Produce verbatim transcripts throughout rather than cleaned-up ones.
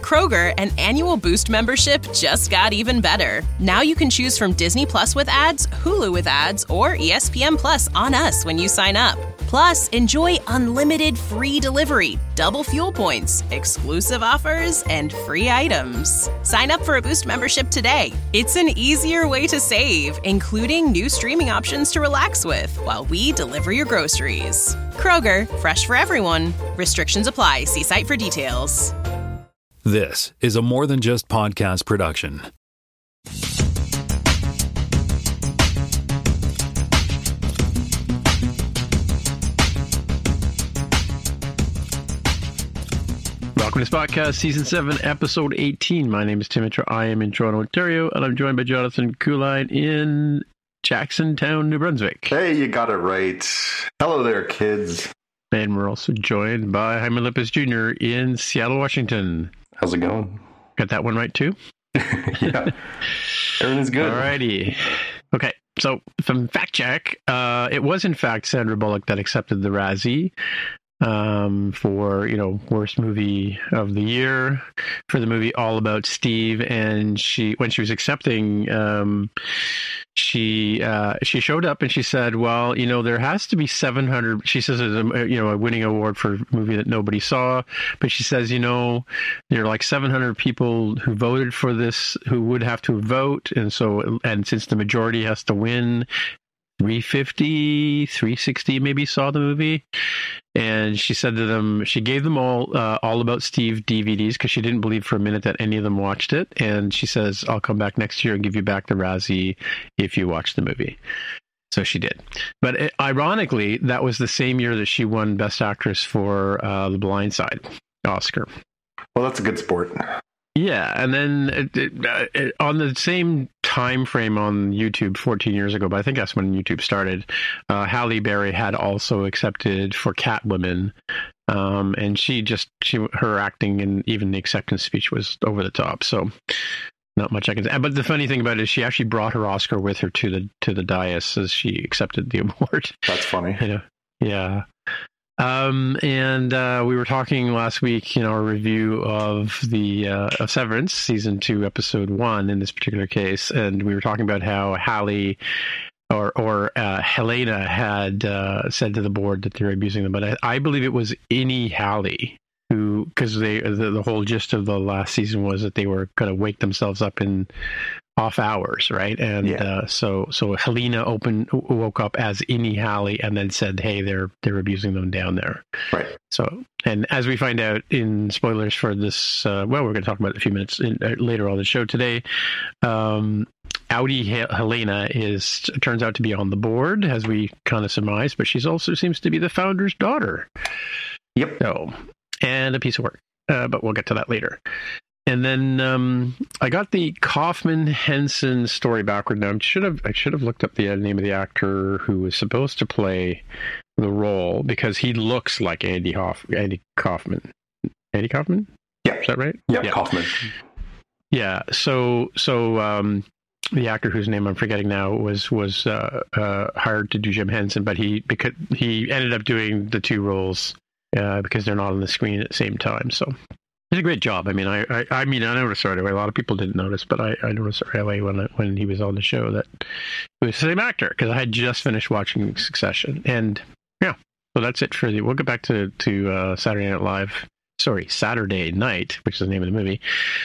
Kroger, an annual Boost membership just got even better. Now you can choose from Disney Plus with ads, Hulu with ads, or E S P N Plus on us when you sign up. Plus, enjoy unlimited free delivery, double fuel points, exclusive offers, and free items. Sign up for a Boost membership today. It's an easier way to save, including new streaming options to relax with while we deliver your groceries. Kroger, fresh for everyone. Restrictions apply. See site for details. This is a More Than Just podcast production. Welcome to Spotcast, Season seven, Episode eighteen. My name is Tim Mitra. I am in Toronto, Ontario, and I'm joined by Jonathan Kuline in Jacksontown, New Brunswick. Hey, you got it right. Hello there, kids. And we're also joined by Jaime Lippis Junior in Seattle, Washington. How's it going? Got that one right, too? Yeah. Everything's good. Alrighty. Okay, so from Fact Check, uh, it was in fact Sandra Bullock that accepted the Razzie um, for, you know, worst movie of the year for the movie All About Steve. And she, when she was accepting, um, she uh, she showed up and she said, well, you know, there has to be seven hundred, she says, it's a, you know, a winning award for a movie that nobody saw. But she says, you know, there are like seven hundred people who voted for this who would have to vote. And so, and since the majority has to win, three fifty, three sixty maybe saw the movie. And she said to them, she gave them all uh, All About Steve D V Ds because she didn't believe for a minute that any of them watched it. And she says, I'll come back next year and give you back the Razzie if you watch the movie. So she did. But it, ironically, that was the same year that she won Best Actress for uh, The Blind Side Oscar. Well, that's a good sport. Yeah, and then it, it, uh, it, on the same time frame on YouTube fourteen years ago, but I think that's when YouTube started, uh, Halle Berry had also accepted for Catwoman, um, and she just, she her acting and even the acceptance speech was over the top, so not much I can say. But the funny thing about it is she actually brought her Oscar with her to the to the dais as she accepted the award. That's funny. You know? Yeah. Um, and uh, we were talking last week in our review of the uh, of Severance, season two, episode one, in this particular case, and we were talking about how Halle or or uh, Helena had uh, said to the board that they're abusing them, but I, I believe it was Innie Halle who, because they the, the whole gist of the last season was that they were going to wake themselves up in off hours, right? And yeah. uh, so so Helena opened woke up as Innie Halle and then said, hey, they're they're abusing them down there. Right. So, and as we find out in spoilers for this, uh, well, we're going to talk about it a few minutes in, uh, later on the show today. Um, Audi H- Helena is turns out to be on the board, as we kind of surmise, but she's also seems to be the founder's daughter. Yep. So, and a piece of work, uh, but we'll get to that later. And then um, I got the Kaufman Henson story backward. Now I should have I should have looked up the name of the actor who was supposed to play the role, because he looks like Andy Hoff Andy Kaufman. Andy Kaufman? Yeah, is that right? Yeah, yeah. Kaufman. Yeah. So so um, the actor whose name I'm forgetting now was was uh, uh, hired to do Jim Henson, but he because he ended up doing the two roles uh, because they're not on the screen at the same time. So. It's a great job. I mean, I, I, I mean, I noticed right away. A lot of people didn't notice, but I, I noticed right away when I, when he was on the show that he was the same actor, because I had just finished watching Succession, and yeah. So that's it for the. We'll get back to to uh, Saturday Night Live. Sorry, Saturday Night, which is the name of the movie,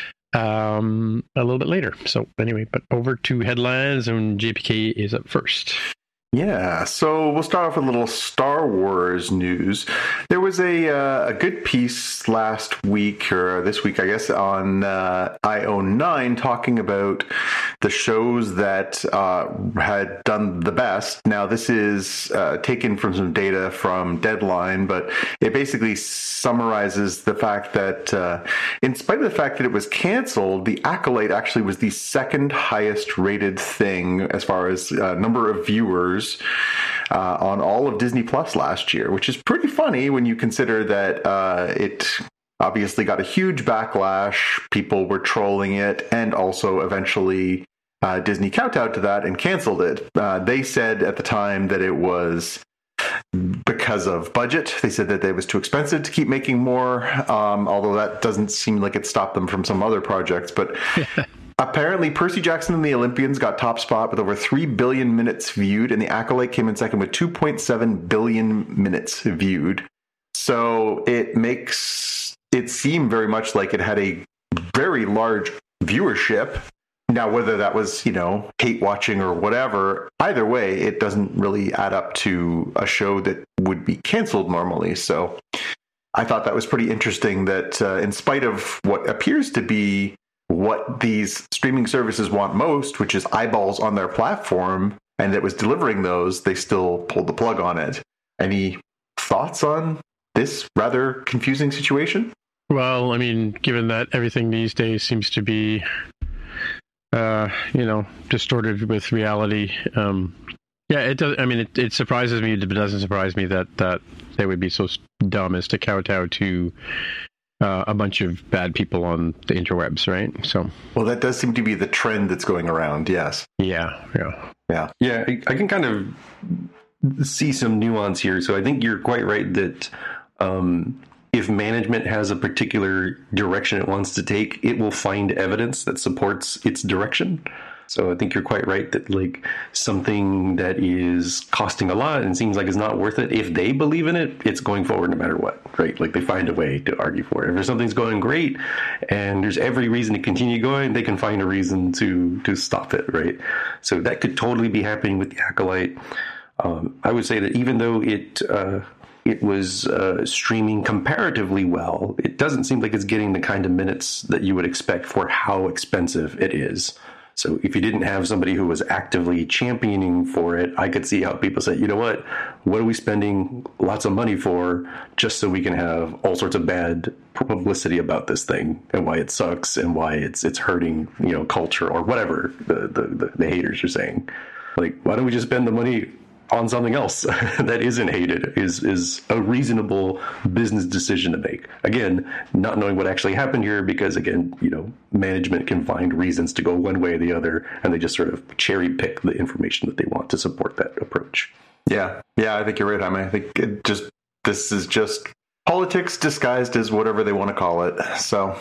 um, a little bit later. So anyway, but over to headlines, and J P K is up first. Yeah, so we'll start off with a little Star Wars news. There was a uh, a good piece last week, or this week, I guess, on uh, I O nine talking about the shows that uh, had done the best. Now, this is uh, taken from some data from Deadline, but it basically summarizes the fact that uh, in spite of the fact that it was canceled, The Acolyte actually was the second highest rated thing as far as uh, number of viewers Uh, on all of Disney Plus last year, which is pretty funny when you consider that uh, it obviously got a huge backlash. People were trolling it, and also eventually uh, Disney kowtowed to that and canceled it. Uh, they said at the time that it was because of budget. They said that it was too expensive to keep making more, um, although that doesn't seem like it stopped them from some other projects. But apparently, Percy Jackson and the Olympians got top spot with over three billion minutes viewed, and The Acolyte came in second with two point seven billion minutes viewed. So it makes it seem very much like it had a very large viewership. Now, whether that was, you know, hate watching or whatever, either way, it doesn't really add up to a show that would be canceled normally. So I thought that was pretty interesting that uh, in spite of what appears to be what these streaming services want most, which is eyeballs on their platform, and that was delivering those, they still pulled the plug on it. Any thoughts on this rather confusing situation? Well, I mean, given that everything these days seems to be, uh, you know, distorted with reality, um, yeah, it does. I mean, it, it surprises me, but it doesn't surprise me that, that they would be so dumb as to kowtow to uh, a bunch of bad people on the interwebs, right? So, well, that does seem to be the trend that's going around. Yes. Yeah. Yeah. Yeah. Yeah. I, I can kind of see some nuance here. So I think you're quite right that, um, if management has a particular direction it wants to take, it will find evidence that supports its direction. So I think you're quite right that like something that is costing a lot and seems like it's not worth it, if they believe in it, it's going forward no matter what, right? Like they find a way to argue for it. If there's something's going great and there's every reason to continue going, they can find a reason to to stop it, right? So that could totally be happening with The Acolyte. Um, I would say that even though it... Uh, It was uh, streaming comparatively well, it doesn't seem like it's getting the kind of minutes that you would expect for how expensive it is. So if you didn't have somebody who was actively championing for it, I could see how people say, you know what, what are we spending lots of money for just so we can have all sorts of bad publicity about this thing and why it sucks and why it's it's hurting, you know, culture or whatever the, the, the, the haters are saying. Like, why don't we just spend the money on something else that isn't hated is is a reasonable business decision to make. Again, not knowing what actually happened here because, again, you know, management can find reasons to go one way or the other, and they just sort of cherry pick the information that they want to support that approach. Yeah. Yeah, I think you're right, Jaime. I think it just this is just politics disguised as whatever they want to call it. So,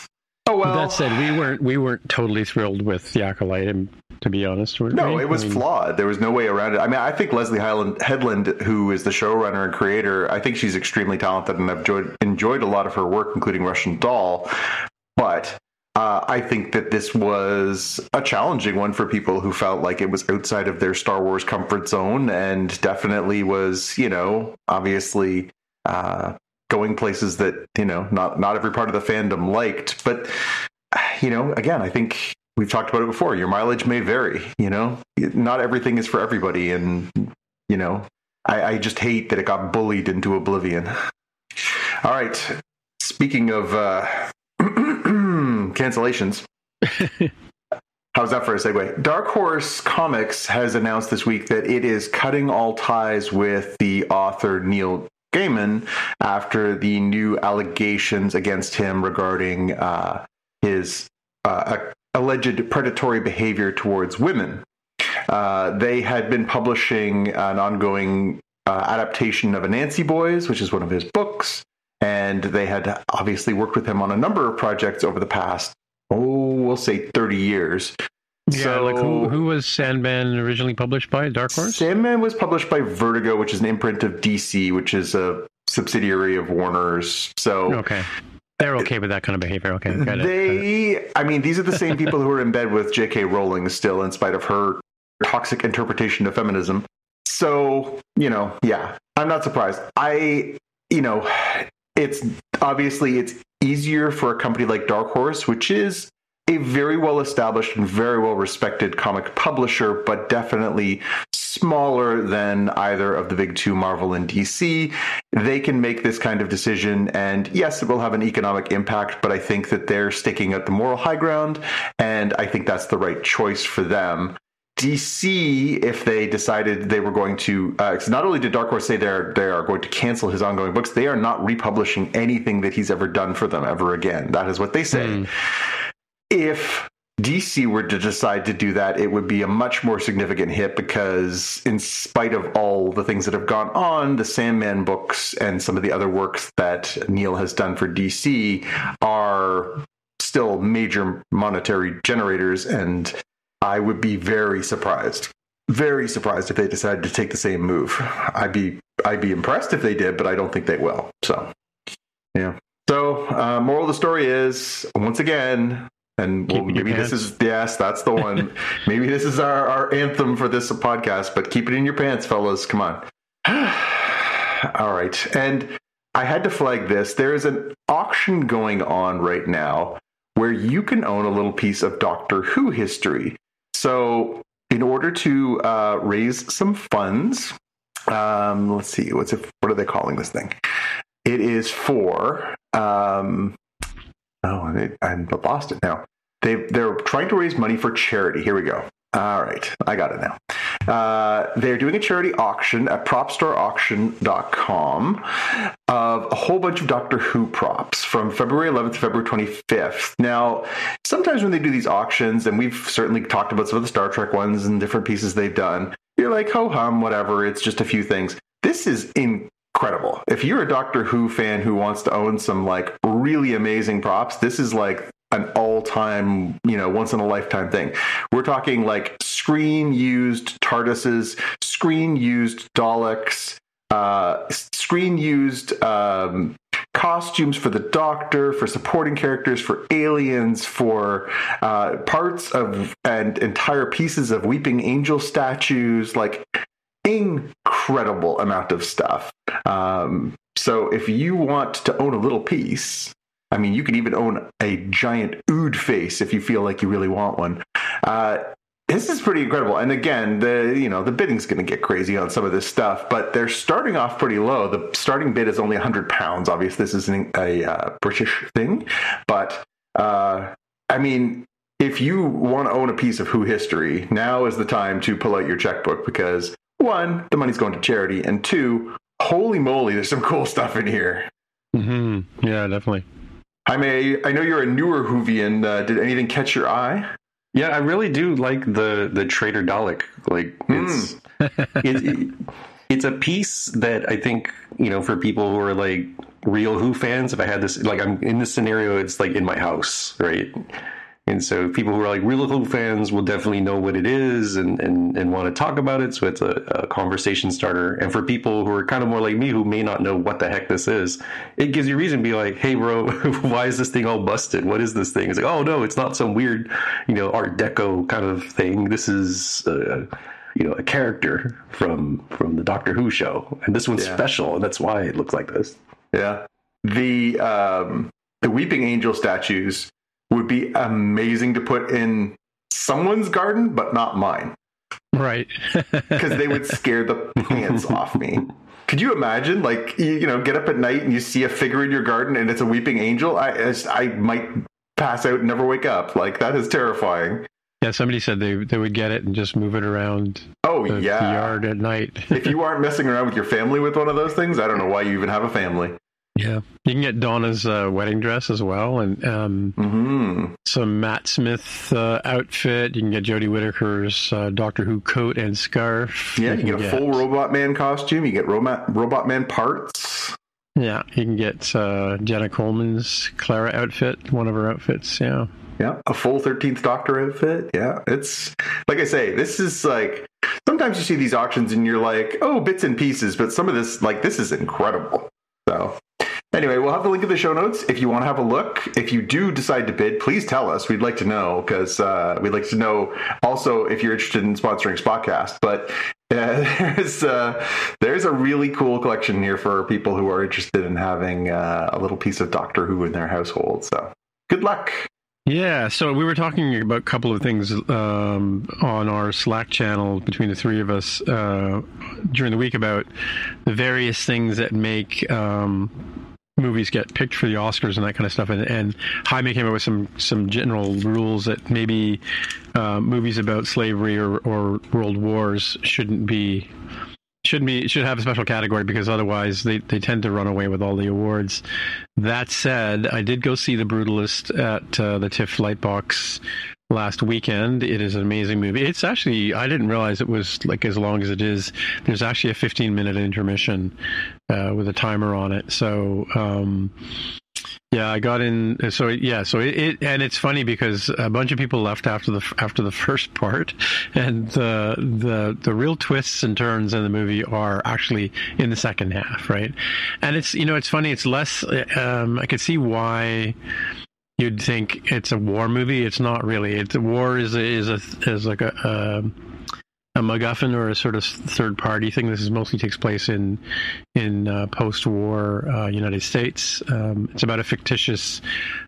oh well. That said, we weren't we weren't totally thrilled with The Acolyte, and to be honest, were no, we? it was I mean, flawed. There was no way around it. I mean, I think Leslie Highland, Headland, who is the showrunner and creator, I think she's extremely talented, and I've enjoyed, enjoyed a lot of her work, including Russian Doll. But uh, I think that this was a challenging one for people who felt like it was outside of their Star Wars comfort zone, and definitely was, you know, obviously uh, going places that, you know, not not every part of the fandom liked. But, you know, again, I think we've talked about it before. Your mileage may vary, you know, not everything is for everybody. And, you know, I, I just hate that it got bullied into oblivion. All right. Speaking of uh, cancellations, how's that for a segue? Dark Horse Comics has announced this week that it is cutting all ties with the author Neil Gaiman after the new allegations against him regarding uh, his uh, alleged predatory behavior towards women. Uh, they had been publishing an ongoing uh, adaptation of Anansi Boys, which is one of his books, and they had obviously worked with him on a number of projects over the past, oh, we'll say thirty years. Yeah, so, like who, who was Sandman originally published by? Dark Horse? Sandman was published by Vertigo, which is an imprint of D C, which is a subsidiary of Warner's. So okay. They're okay with that kind of behavior. Okay, got it. They, got it. I mean, these are the same people who are in bed with J K Rowling still, in spite of her toxic interpretation of feminism. So, you know, yeah, I'm not surprised. I, you know, it's obviously it's easier for a company like Dark Horse, which is a very well established and very well respected comic publisher, but definitely smaller than either of the big two, Marvel and D C. They can make this kind of decision, and yes, it will have an economic impact, but I think that they're sticking at the moral high ground, and I think that's the right choice for them. D C, if they decided they were going to, uh, not only did Dark Horse say they're they are going to cancel his ongoing books, they are not republishing anything that he's ever done for them ever again. That is what they say. Mm. If D C were to decide to do that, it would be a much more significant hit because in spite of all the things that have gone on, the Sandman books and some of the other works that Neil has done for D C are still major monetary generators, and I would be very surprised, very surprised if they decided to take the same move. I'd be I'd be impressed if they did, but I don't think they will. So, yeah. So, uh, moral of the story is, once again, and well, maybe this is, yes, that's the one. Maybe this is our, our anthem for this podcast, but keep it in your pants, fellas. Come on. All right. And I had to flag this. There is an auction going on right now where you can own a little piece of Doctor Who history. So in order to uh, raise some funds, um, let's see, what's it, what are they calling this thing? It is for, um, oh, I, I lost it now. They, they're trying to raise money for charity. Here we go. All right, I got it now. Uh, they're doing a charity auction at prop store auction dot com of a whole bunch of Doctor Who props from February eleventh to February twenty-fifth. Now, sometimes when they do these auctions, and we've certainly talked about some of the Star Trek ones and different pieces they've done, you're like, ho-hum, whatever, it's just a few things. This is incredible. If you're a Doctor Who fan who wants to own some like really amazing props, this is like an all-time, you know, once-in-a-lifetime thing. We're talking like screen-used TARDISes, screen-used Daleks, uh, screen-used um, costumes for the Doctor, for supporting characters, for aliens, for uh, parts of and entire pieces of Weeping Angel statues, like incredible amount of stuff. Um, so if you want to own a little piece, I mean, you could even own a giant Ood face if you feel like you really want one. Uh, this is pretty incredible. And again, the you know the bidding's going to get crazy on some of this stuff, but they're starting off pretty low. The starting bid is only one hundred pounds. Obviously, this isn't a uh, British thing, but uh, I mean, if you want to own a piece of Who history, now is the time to pull out your checkbook because one, the money's going to charity, and two, holy moly, there's some cool stuff in here. Mm-hmm. Yeah, definitely. Jaime, I know you're a newer Whovian. Uh, did anything catch your eye? Yeah, I really do like the the Trader Dalek. Like, it's mm. it, it, it's a piece that I think, you know, for people who are like real Who fans, if I had this, like, I'm in this scenario, it's like in my house, right? And so people who are like real Who fans will definitely know what it is and, and, and want to talk about it. So it's a, a conversation starter. And for people who are kind of more like me, who may not know what the heck this is, it gives you reason to be like, hey, bro, why is this thing all busted? What is this thing? It's like, oh, no, it's not some weird, you know, Art Deco kind of thing. This is, uh, you know, a character from from the Doctor Who show. And this one's yeah. special. And that's why it looks like this. Yeah. The um, the Weeping Angel statues would be amazing to put in someone's garden, but not mine. Right. Because they would scare the pants off me. Could you imagine, like, you, you know, get up at night and you see a figure in your garden and it's a weeping angel? I I might pass out and never wake up. Like, that is terrifying. Yeah, somebody said they they would get it and just move it around oh, the, yeah. the yard at night. If you aren't messing around with your family with one of those things, I don't know why you even have a family. Yeah, you can get Donna's uh, wedding dress as well, and um, mm-hmm. some Matt Smith uh, outfit. You can get Jodie Whittaker's uh, Doctor Who coat and scarf. Yeah, you, you get a get... full Robot Man costume. You get Robot Robot Man parts. Yeah, you can get uh, Jenna Coleman's Clara outfit, one of her outfits. Yeah, yeah, a full thirteenth Doctor outfit. Yeah, it's like I say, this is like sometimes you see these auctions and you're like, oh, bits and pieces, but some of this, like, this is incredible. So. Anyway, we'll have the link in the show notes if you want to have a look. If you do decide to bid, please tell us. We'd like to know because uh, we'd like to know also if you're interested in sponsoring Spotcast. But uh, there's uh, there's a really cool collection here for people who are interested in having uh, a little piece of Doctor Who in their household. So good luck. Yeah, so we were talking about a couple of things um, on our Slack channel between the three of us uh, during the week about the various things that make um, movies get picked for the Oscars and that kind of stuff. And, and Jaime came up with some, some general rules that maybe uh, movies about slavery or, or world wars shouldn't be... Should be should have a special category because otherwise they, they tend to run away with all the awards. That said, I did go see The Brutalist at uh, the TIFF Lightbox last weekend. It is an amazing movie. It's actually, I didn't realize it was like as long as it is. There's actually a fifteen minute intermission uh, with a timer on it. So, um, yeah, I got in. So yeah, so it, it and it's funny because a bunch of people left after the after the first part, and the the the real twists and turns in the movie are actually in the second half, right? And it's, you know, it's funny. It's less. Um, I could see why you'd think it's a war movie. It's not really. It's a war is a, is a is like a. a a MacGuffin or a sort of third party thing. This is mostly takes place in in uh, post-war uh, United States. Um, it's about a fictitious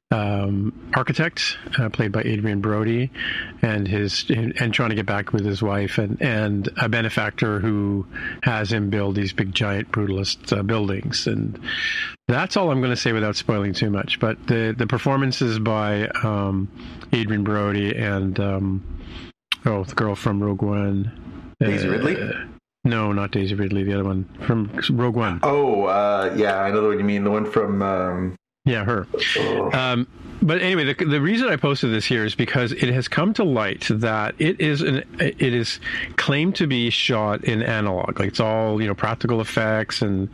um, architect uh, played by Adrian Brody, and his and trying to get back with his wife, and and a benefactor who has him build these big giant brutalist uh, buildings. And that's all I'm going to say without spoiling too much. But the the performances by um, Adrian Brody and um, Oh, the girl from Rogue One. Daisy uh, Ridley? No, not Daisy Ridley. The other one from Rogue One. Oh, uh, yeah, I know what you mean. The one from... Um... Yeah, her. Oh. Um, but anyway, the, the reason I posted this here is because it has come to light that it is an it is claimed to be shot in analog. Like, it's all, you know, practical effects and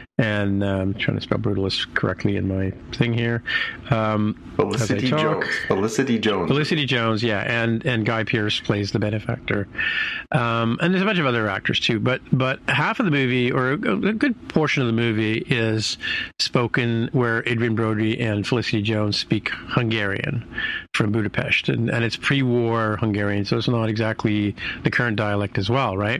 and um, I'm trying to spell brutalist correctly in my thing here. Um, Felicity Jones. Felicity Jones. Felicity Jones, yeah, and and Guy Pearce plays the benefactor, um, and there's a bunch of other actors too. But but half of the movie, or a good portion of the movie, is spoken where Adrian Brody and Felicity Jones speak Hungarian from Budapest, and and it's pre-war Hungarian, so it's not exactly the current dialect as well, right?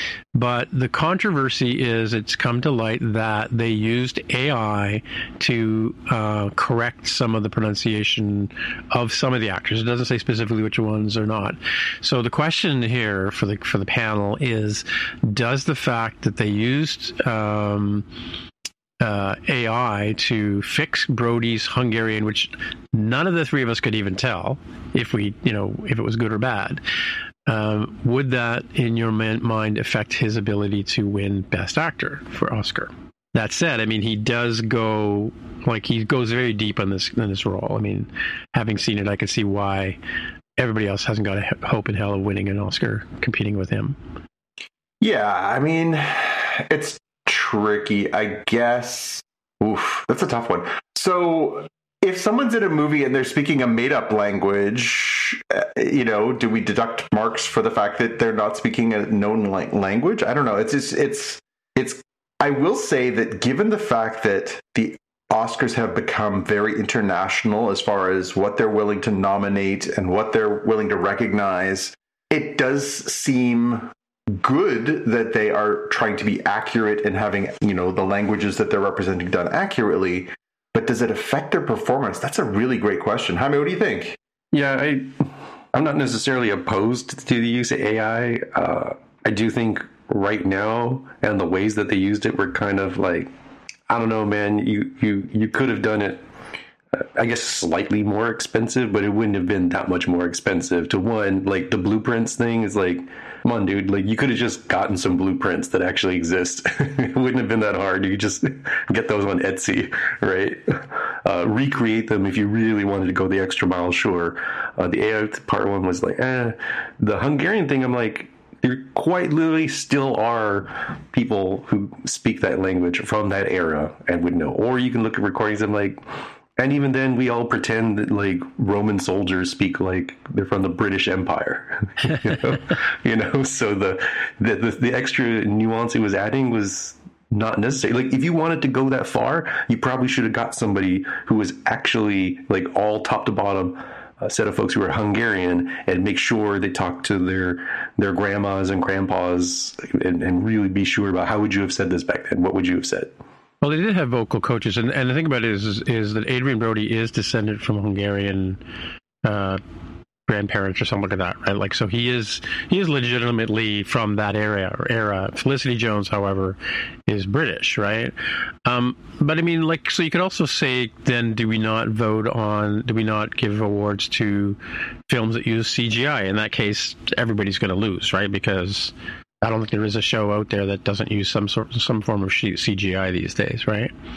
But the controversy is it's come to light that they used A I to uh, correct some of the pronunciation of some of the actors. It doesn't say specifically which ones or not. So the question here for the for the panel is: does the fact that they used um, uh, A I to fix Brody's Hungarian, which none of the three of us could even tell if we, you know, if it was good or bad, Um, would that, in your man- mind, affect his ability to win Best Actor for Oscar? That said, I mean, he does go, like, he goes very deep in this in this role. I mean, having seen it, I can see why everybody else hasn't got a hope in hell of winning an Oscar competing with him. Yeah, I mean, it's tricky, I guess. Oof, that's a tough one. So if someone's in a movie and they're speaking a made-up language, uh, you know, do we deduct marks for the fact that they're not speaking a known la- language? I don't know. It's just, it's, it's, I will say that given the fact that the Oscars have become very international as far as what they're willing to nominate and what they're willing to recognize, it does seem good that they are trying to be accurate and having, you know, the languages that they're representing done accurately. But does it affect their performance? That's a really great question. Jaime, what do you think? Yeah, I, I'm not necessarily opposed to the use of A I. Uh, I do think right now, and the ways that they used it were kind of like, I don't know, man, you, you, you could have done it, uh, I guess, slightly more expensive, but it wouldn't have been that much more expensive. To one, like the blueprints thing is like, come on, dude, like you could have just gotten some blueprints that actually exist. It wouldn't have been that hard. You could just get those on Etsy, right? Uh, recreate them if you really wanted to go the extra mile, sure. Uh, the A I part one was like, eh. The Hungarian thing, I'm like, there quite literally still are people who speak that language from that era and would know. Or you can look at recordings and like, and even then, we all pretend that like Roman soldiers speak like they're from the British Empire, you know. you know? So the, the the the extra nuance he was adding was not necessary. Like, if you wanted to go that far, you probably should have got somebody who was actually like all top to bottom a set of folks who are Hungarian and make sure they talk to their their grandmas and grandpas and, and really be sure about how would you have said this back then? What would you have said? Well, they did have vocal coaches, and, and the thing about it is, is is that Adrian Brody is descended from Hungarian uh, grandparents or something like that, right? Like, so he is he is legitimately from that area. Era. Felicity Jones, however, is British, right? Um, but I mean, like, so you could also say, then, do we not vote on? Do we not give awards to films that use C G I? In that case, everybody's going to lose, right? Because I don't think there is a show out there that doesn't use some sort, some form of C G I these days, right?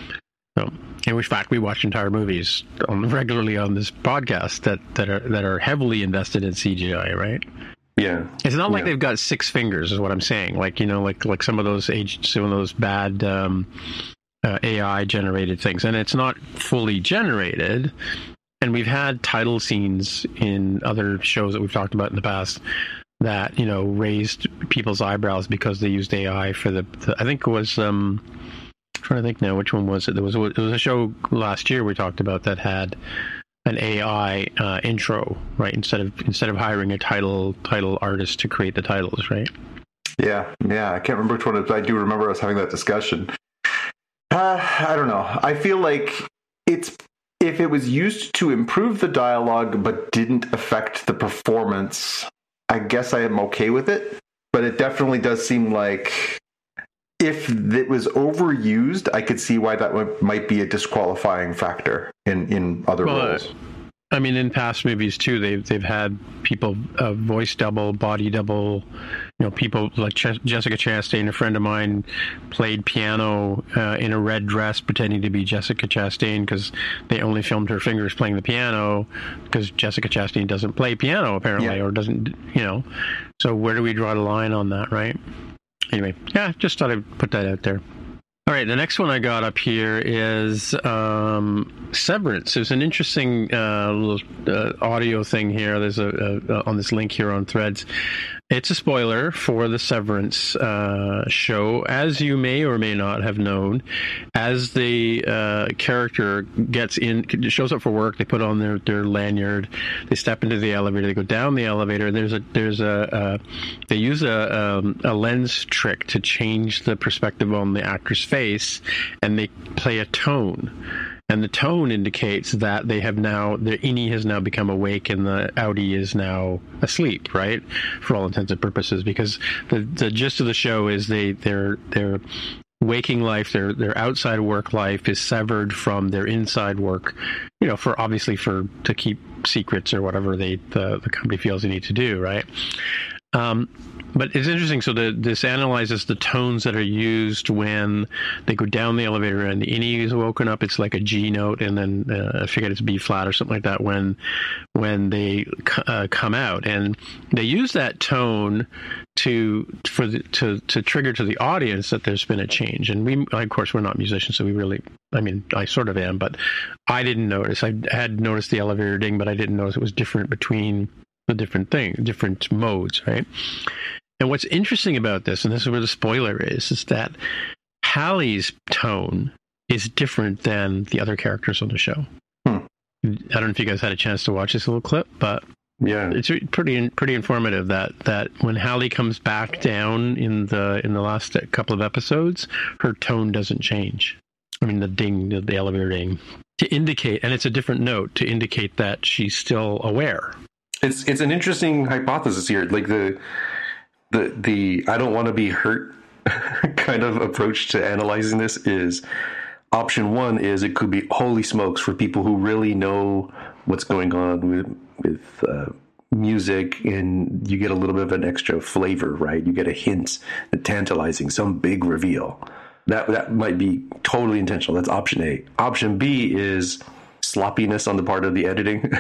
So, in fact, we watch entire movies on, regularly on this podcast that, that are that are heavily invested in C G I, right? Yeah, it's not like yeah. they've got six fingers, is what I'm saying. Like you know, like like some of those age, some of those bad um, uh, A I generated things, and it's not fully generated. And we've had title scenes in other shows that we've talked about in the past that you know raised people's eyebrows because they used A I for the. the I think it was. Um, I'm trying to think now, which one was it? There was it was a show last year we talked about that had an A I uh, intro, right? Instead of instead of hiring a title title artist to create the titles, right? Yeah, yeah. I can't remember which one it was, but I do remember us having that discussion. Uh, I don't know. I feel like it's if it was used to improve the dialogue but didn't affect the performance, I guess I am okay with it. But it definitely does seem like if it was overused, I could see why that w- might be a disqualifying factor in, in other well, roles. I mean, in past movies too, they've they've had people uh, voice double, body double. You know, people like Ch- Jessica Chastain, a friend of mine, played piano uh, in a red dress, pretending to be Jessica Chastain because they only filmed her fingers playing the piano because Jessica Chastain doesn't play piano apparently, yeah. or doesn't. You know, so where do we draw the line on that, right? Anyway, yeah, just thought I'd put that out there. All right, the next one I got up here is um, Severance. There's an interesting uh, little uh, audio thing here. There's a, a on this link here on Threads. It's a spoiler for the Severance uh, show, as you may or may not have known. As the uh, character gets in, shows up for work, they put on their, their lanyard, they step into the elevator, they go down the elevator. And there's a there's a uh, they use a um, a lens trick to change the perspective on the actor's face, and they play a tone. And the tone indicates that they have now, the Innie has now become awake and the outie is now asleep, right? For all intents and purposes, because the, the gist of the show is they, their, their waking life, their, their outside work life is severed from their inside work, you know, for obviously for, to keep secrets or whatever they, the, the company feels they need to do, right? Um, but it's interesting. So the, this analyzes the tones that are used when they go down the elevator and the Innie is woken up. It's like a G note, and then uh, I forget it's B flat or something like that when when they uh, come out. And they use that tone to for the, to to trigger to the audience that there's been a change. And we, of course, we're not musicians, so we really, I mean, I sort of am, but I didn't notice. I had noticed the elevator ding, but I didn't notice it was different between the different things, different modes, right? And what's interesting about this, and this is where the spoiler is, is that Hallie's tone is different than the other characters on the show. Hmm. I don't know if you guys had a chance to watch this little clip, but yeah, it's pretty pretty informative that that when Hallie comes back down in the in the last couple of episodes, her tone doesn't change. I mean, the ding, the, the elevator ding, to indicate, and it's a different note to indicate that she's still aware. It's it's an interesting hypothesis here, like the the the I don't want to be hurt kind of approach to analyzing this is option one is it could be holy smokes for people who really know what's going on with with uh, music, and you get a little bit of an extra flavor, right? You get a hint, a tantalizing, some big reveal. That that might be totally intentional. That's option A. Option B is sloppiness on the part of the editing.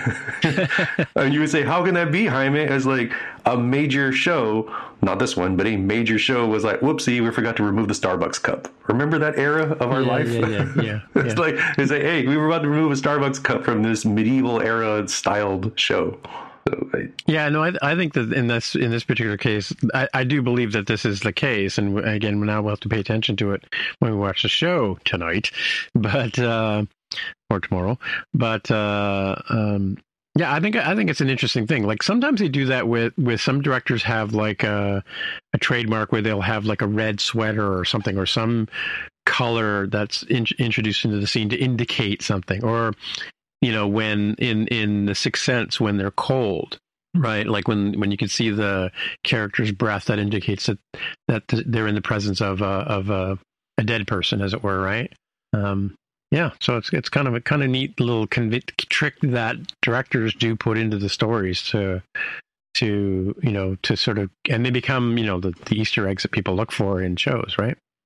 And you would say, how can that be, Jaime? As like a major show, not this one, but a major show was like, whoopsie, we forgot to remove the Starbucks cup. Remember that era of our yeah, life? Yeah, yeah, yeah. It's yeah. like, they say, hey, we were about to remove a Starbucks cup from this medieval era styled show. So, I, yeah, no, I, I think that in this in this particular case, I, I do believe that this is the case. And again, now we'll have to pay attention to it when we watch the show tonight. But, uh, or tomorrow, but uh, um, yeah, I think I think it's an interesting thing. Like sometimes they do that with, with some directors have like a, a trademark where they'll have like a red sweater or something, or some color that's in, introduced into the scene to indicate something, or you know, when in in The Sixth Sense when they're cold, right? Like when, when you can see the character's breath, that indicates that that they're in the presence of a, of a, a dead person, as it were, right? Um, Yeah, so it's it's kind of a kind of neat little conv- trick that directors do put into the stories to to you know to sort of, and they become you know the, the Easter eggs that people look for in shows, right?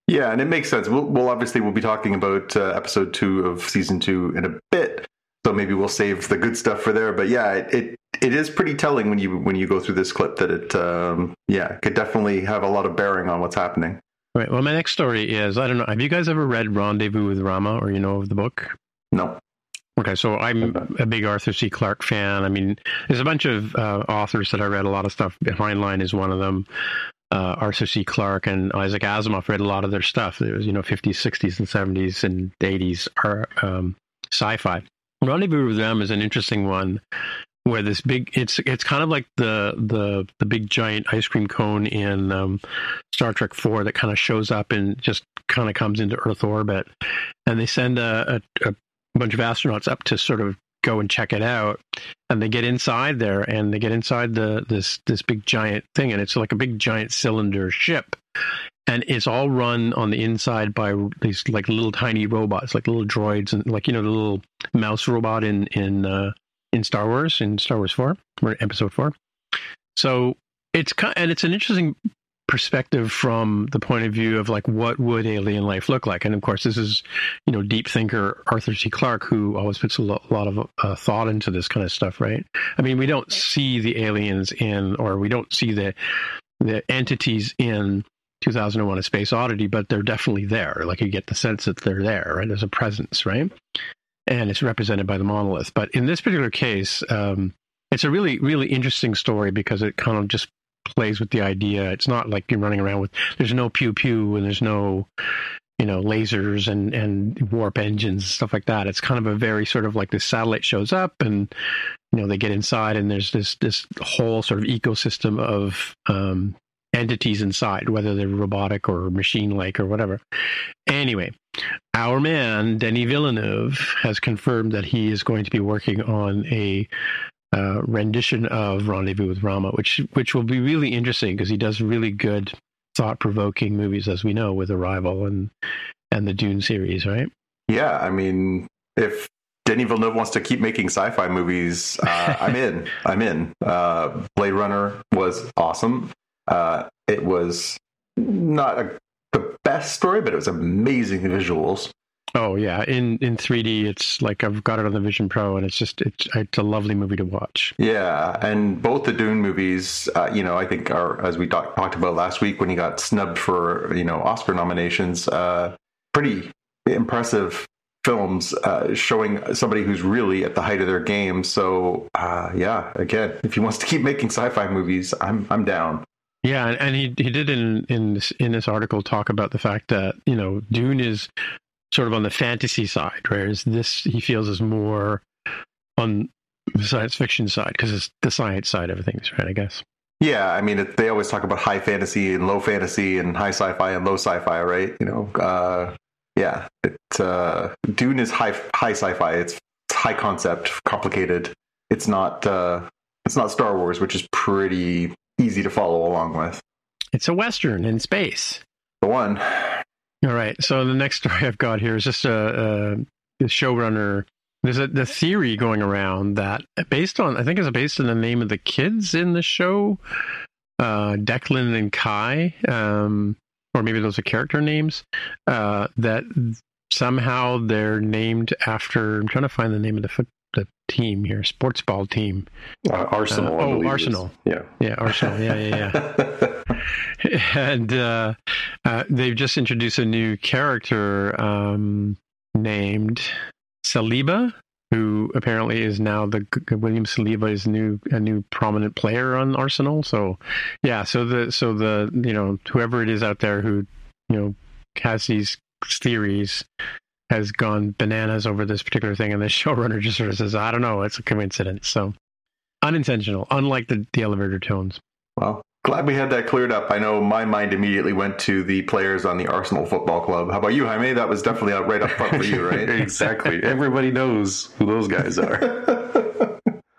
Yeah, and it makes sense. We'll, we'll obviously we'll be talking about uh, episode two of season two in a bit, so maybe we'll save the good stuff for there. But yeah, it it, it is pretty telling when you when you go through this clip that it um, yeah could definitely have a lot of bearing on what's happening. Right. Well, my next story is, I don't know, have you guys ever read Rendezvous with Rama, or you know of the book? No. Okay, so I'm a big Arthur C. Clarke fan. I mean, there's a bunch of uh, authors that I read a lot of stuff. Heinlein is one of them. Uh, Arthur C. Clarke and Isaac Asimov read a lot of their stuff. There was, you know, fifties, sixties, and seventies and eighties are um, sci-fi. Rendezvous with Rama is an interesting one, where this big, it's it's kind of like the the the big giant ice cream cone in um, Star Trek four that kind of shows up and just kind of comes into Earth orbit, and they send a, a, a bunch of astronauts up to sort of go and check it out, and they get inside there, and they get inside the this this big giant thing, and it's like a big giant cylinder ship, and it's all run on the inside by these like little tiny robots, like little droids, and like, you know, the little mouse robot in in uh, in Star Wars, in Star Wars four, or Episode four. So it's kind, and it's an interesting perspective from the point of view of like, what would alien life look like? And of course, this is, you know, deep thinker Arthur C. Clarke, who always puts a lot, a lot of uh, thought into this kind of stuff, right? I mean, we don't see the aliens in, or we don't see the the entities in two thousand one: A Space Oddity, but they're definitely there. Like, you get the sense that they're there, right? There's a presence, right? And it's represented by the monolith. But in this particular case, um, it's a really, really interesting story, because it kind of just plays with the idea. It's not like you're running around with, there's no pew pew and there's no, you know, lasers and, and warp engines, stuff like that. It's kind of a very sort of like, this satellite shows up, and, you know, they get inside, and there's this, this whole sort of ecosystem of um, entities inside, whether they're robotic or machine-like or whatever. Anyway, our man, Denis Villeneuve, has confirmed that he is going to be working on a Uh, rendition of Rendezvous with Rama, which which will be really interesting, because he does really good, thought-provoking movies, as we know, with Arrival and and the Dune series, right? Yeah, I mean, if Denis Villeneuve wants to keep making sci-fi movies, uh, I'm in. I'm in. Uh, Blade Runner was awesome. Uh, it was not a, the best story, but it was amazing visuals. Oh yeah, in in three D, it's like, I've got it on the Vision Pro, and it's just it's it's a lovely movie to watch. Yeah, and both the Dune movies, uh, you know, I think are, as we talk, talked about last week when he got snubbed for, you know, Oscar nominations, uh, pretty impressive films, uh, showing somebody who's really at the height of their game. So uh, yeah, again, if he wants to keep making sci-fi movies, I'm I'm down. Yeah, and, and he he did in in this, in this article talk about the fact that, you know, Dune is sort of on the fantasy side, whereas this, he feels, is more on the science fiction side, because it's the science side of things, right, I guess. Yeah, I mean, it, they always talk about high fantasy and low fantasy, and high sci-fi and low sci-fi, right? You know, uh, yeah, it, uh, Dune is high high sci-fi. It's high concept, complicated. It's not uh, it's not Star Wars, which is pretty easy to follow along with. It's a Western in space. The one. All right. So the next story I've got here is just a, a showrunner. There's a the theory going around that, based on, I think it's based on the name of the kids in the show, uh, Declan and Kai, um, or maybe those are character names, uh, that somehow they're named after, I'm trying to find the name of the foot, the team here, sports ball team. Uh, Arsenal. Uh, oh, Arsenal. Yeah. Yeah, Arsenal. Yeah, yeah, yeah. And uh, uh, they've just introduced a new character um, named Saliba, who apparently is now the William Saliba is new a new prominent player on Arsenal. So, yeah. So the so the you know whoever it is out there who you know has these theories has gone bananas over this particular thing, and the showrunner just sort of says, I don't know, it's a coincidence. So unintentional, unlike the, the elevator tones. Well, glad we had that cleared up. I know my mind immediately went to the players on the Arsenal Football Club. How about you, Jaime? That was definitely right up front for you, right? Exactly. Everybody knows who those guys are.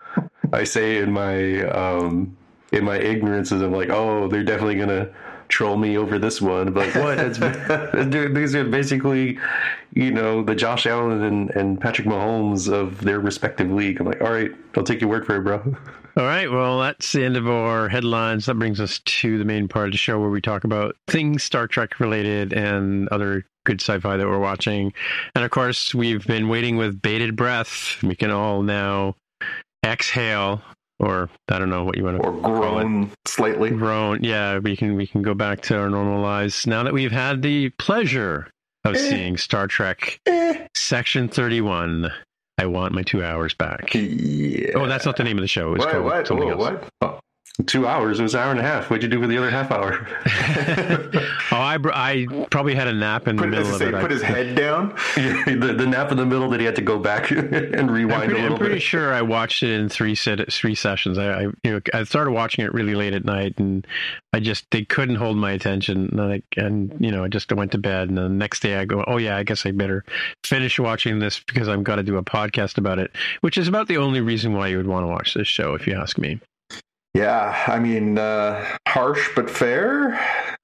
I say in my um, in my ignorance, I'm like, oh, they're definitely gonna troll me over this one, but what? It's, these are basically, you know, the Josh Allen and, and Patrick Mahomes of their respective league. I'm like, all right, I'll take your word for it, bro. All right, well, that's the end of our headlines. That brings us to the main part of the show where we talk about things Star Trek related and other good sci-fi that we're watching. And of course, we've been waiting with bated breath. We can all now exhale, or I don't know what you want to or groan slightly. Groan, yeah. We can we can go back to our normal lives now that we've had the pleasure of eh. seeing Star Trek eh. Section thirty-one. I want my two hours back. Yeah. Oh, that's not the name of the show. It was what, called what? something Whoa, else. What? Oh. Two hours. It was an hour and a half. What'd you do with the other half hour? oh, I, I probably had a nap in put, the middle of say, it. Put I, his head down. the, the nap in the middle that he had to go back and rewind I'm pretty, a little I'm pretty bit. sure I watched it in three set, three sessions. I, I, you know, I started watching it really late at night, and I just they couldn't hold my attention. And, I, and you know, I just went to bed. And the next day, I go, oh yeah, I guess I better finish watching this because I've got to do a podcast about it, which is about the only reason why you would want to watch this show, if you ask me. Yeah, I mean, uh, harsh but fair.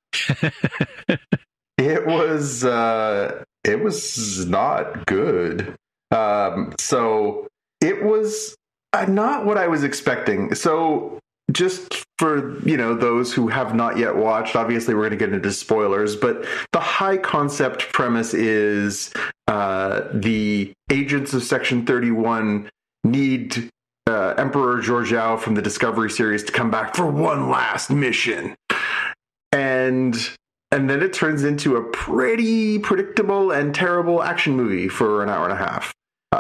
It was uh, it was not good. Um, so it was uh, not what I was expecting. So just for, you know, those who have not yet watched, obviously we're going to get into spoilers, but the high concept premise is uh, the agents of Section thirty-one need Uh, Emperor Georgiou from the Discovery series to come back for one last mission. And and then it turns into a pretty predictable and terrible action movie for an hour and a half.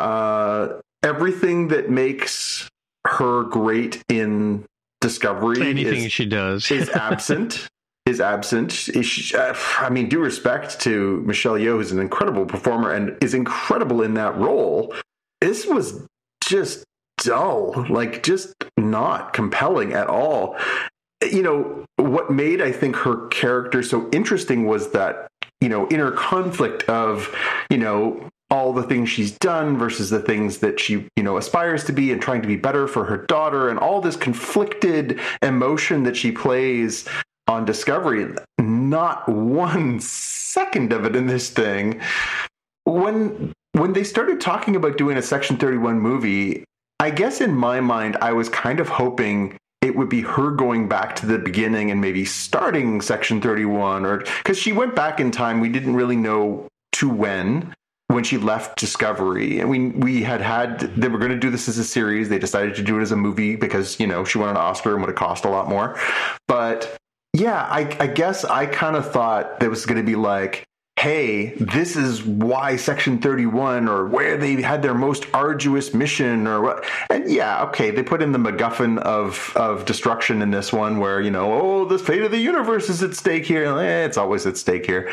Uh, everything that makes her great in Discovery anything is, she does is absent. is absent. Is she, uh, I mean, due respect to Michelle Yeoh, who's an incredible performer and is incredible in that role. This was just dull, like just not compelling at all. You know, what made, I think, her character so interesting was that, you know, inner conflict of, you know, all the things she's done versus the things that she, you know, aspires to be and trying to be better for her daughter, and all this conflicted emotion that she plays on Discovery. Not one second of it in this thing. When when they started talking about doing a Section thirty-one movie, I guess in my mind, I was kind of hoping it would be her going back to the beginning and maybe starting Section thirty-one, or because she went back in time. We didn't really know to when, when she left Discovery. And we, we had had, they were going to do this as a series. They decided to do it as a movie because, you know, she won an Oscar and would have cost a lot more. But yeah, I, I guess I kind of thought there was going to be like, hey, this is why Section thirty-one, or where they had their most arduous mission, or what. And yeah, okay, they put in the MacGuffin of of destruction in this one, where, you know, oh, the fate of the universe is at stake here. Eh, it's always at stake here.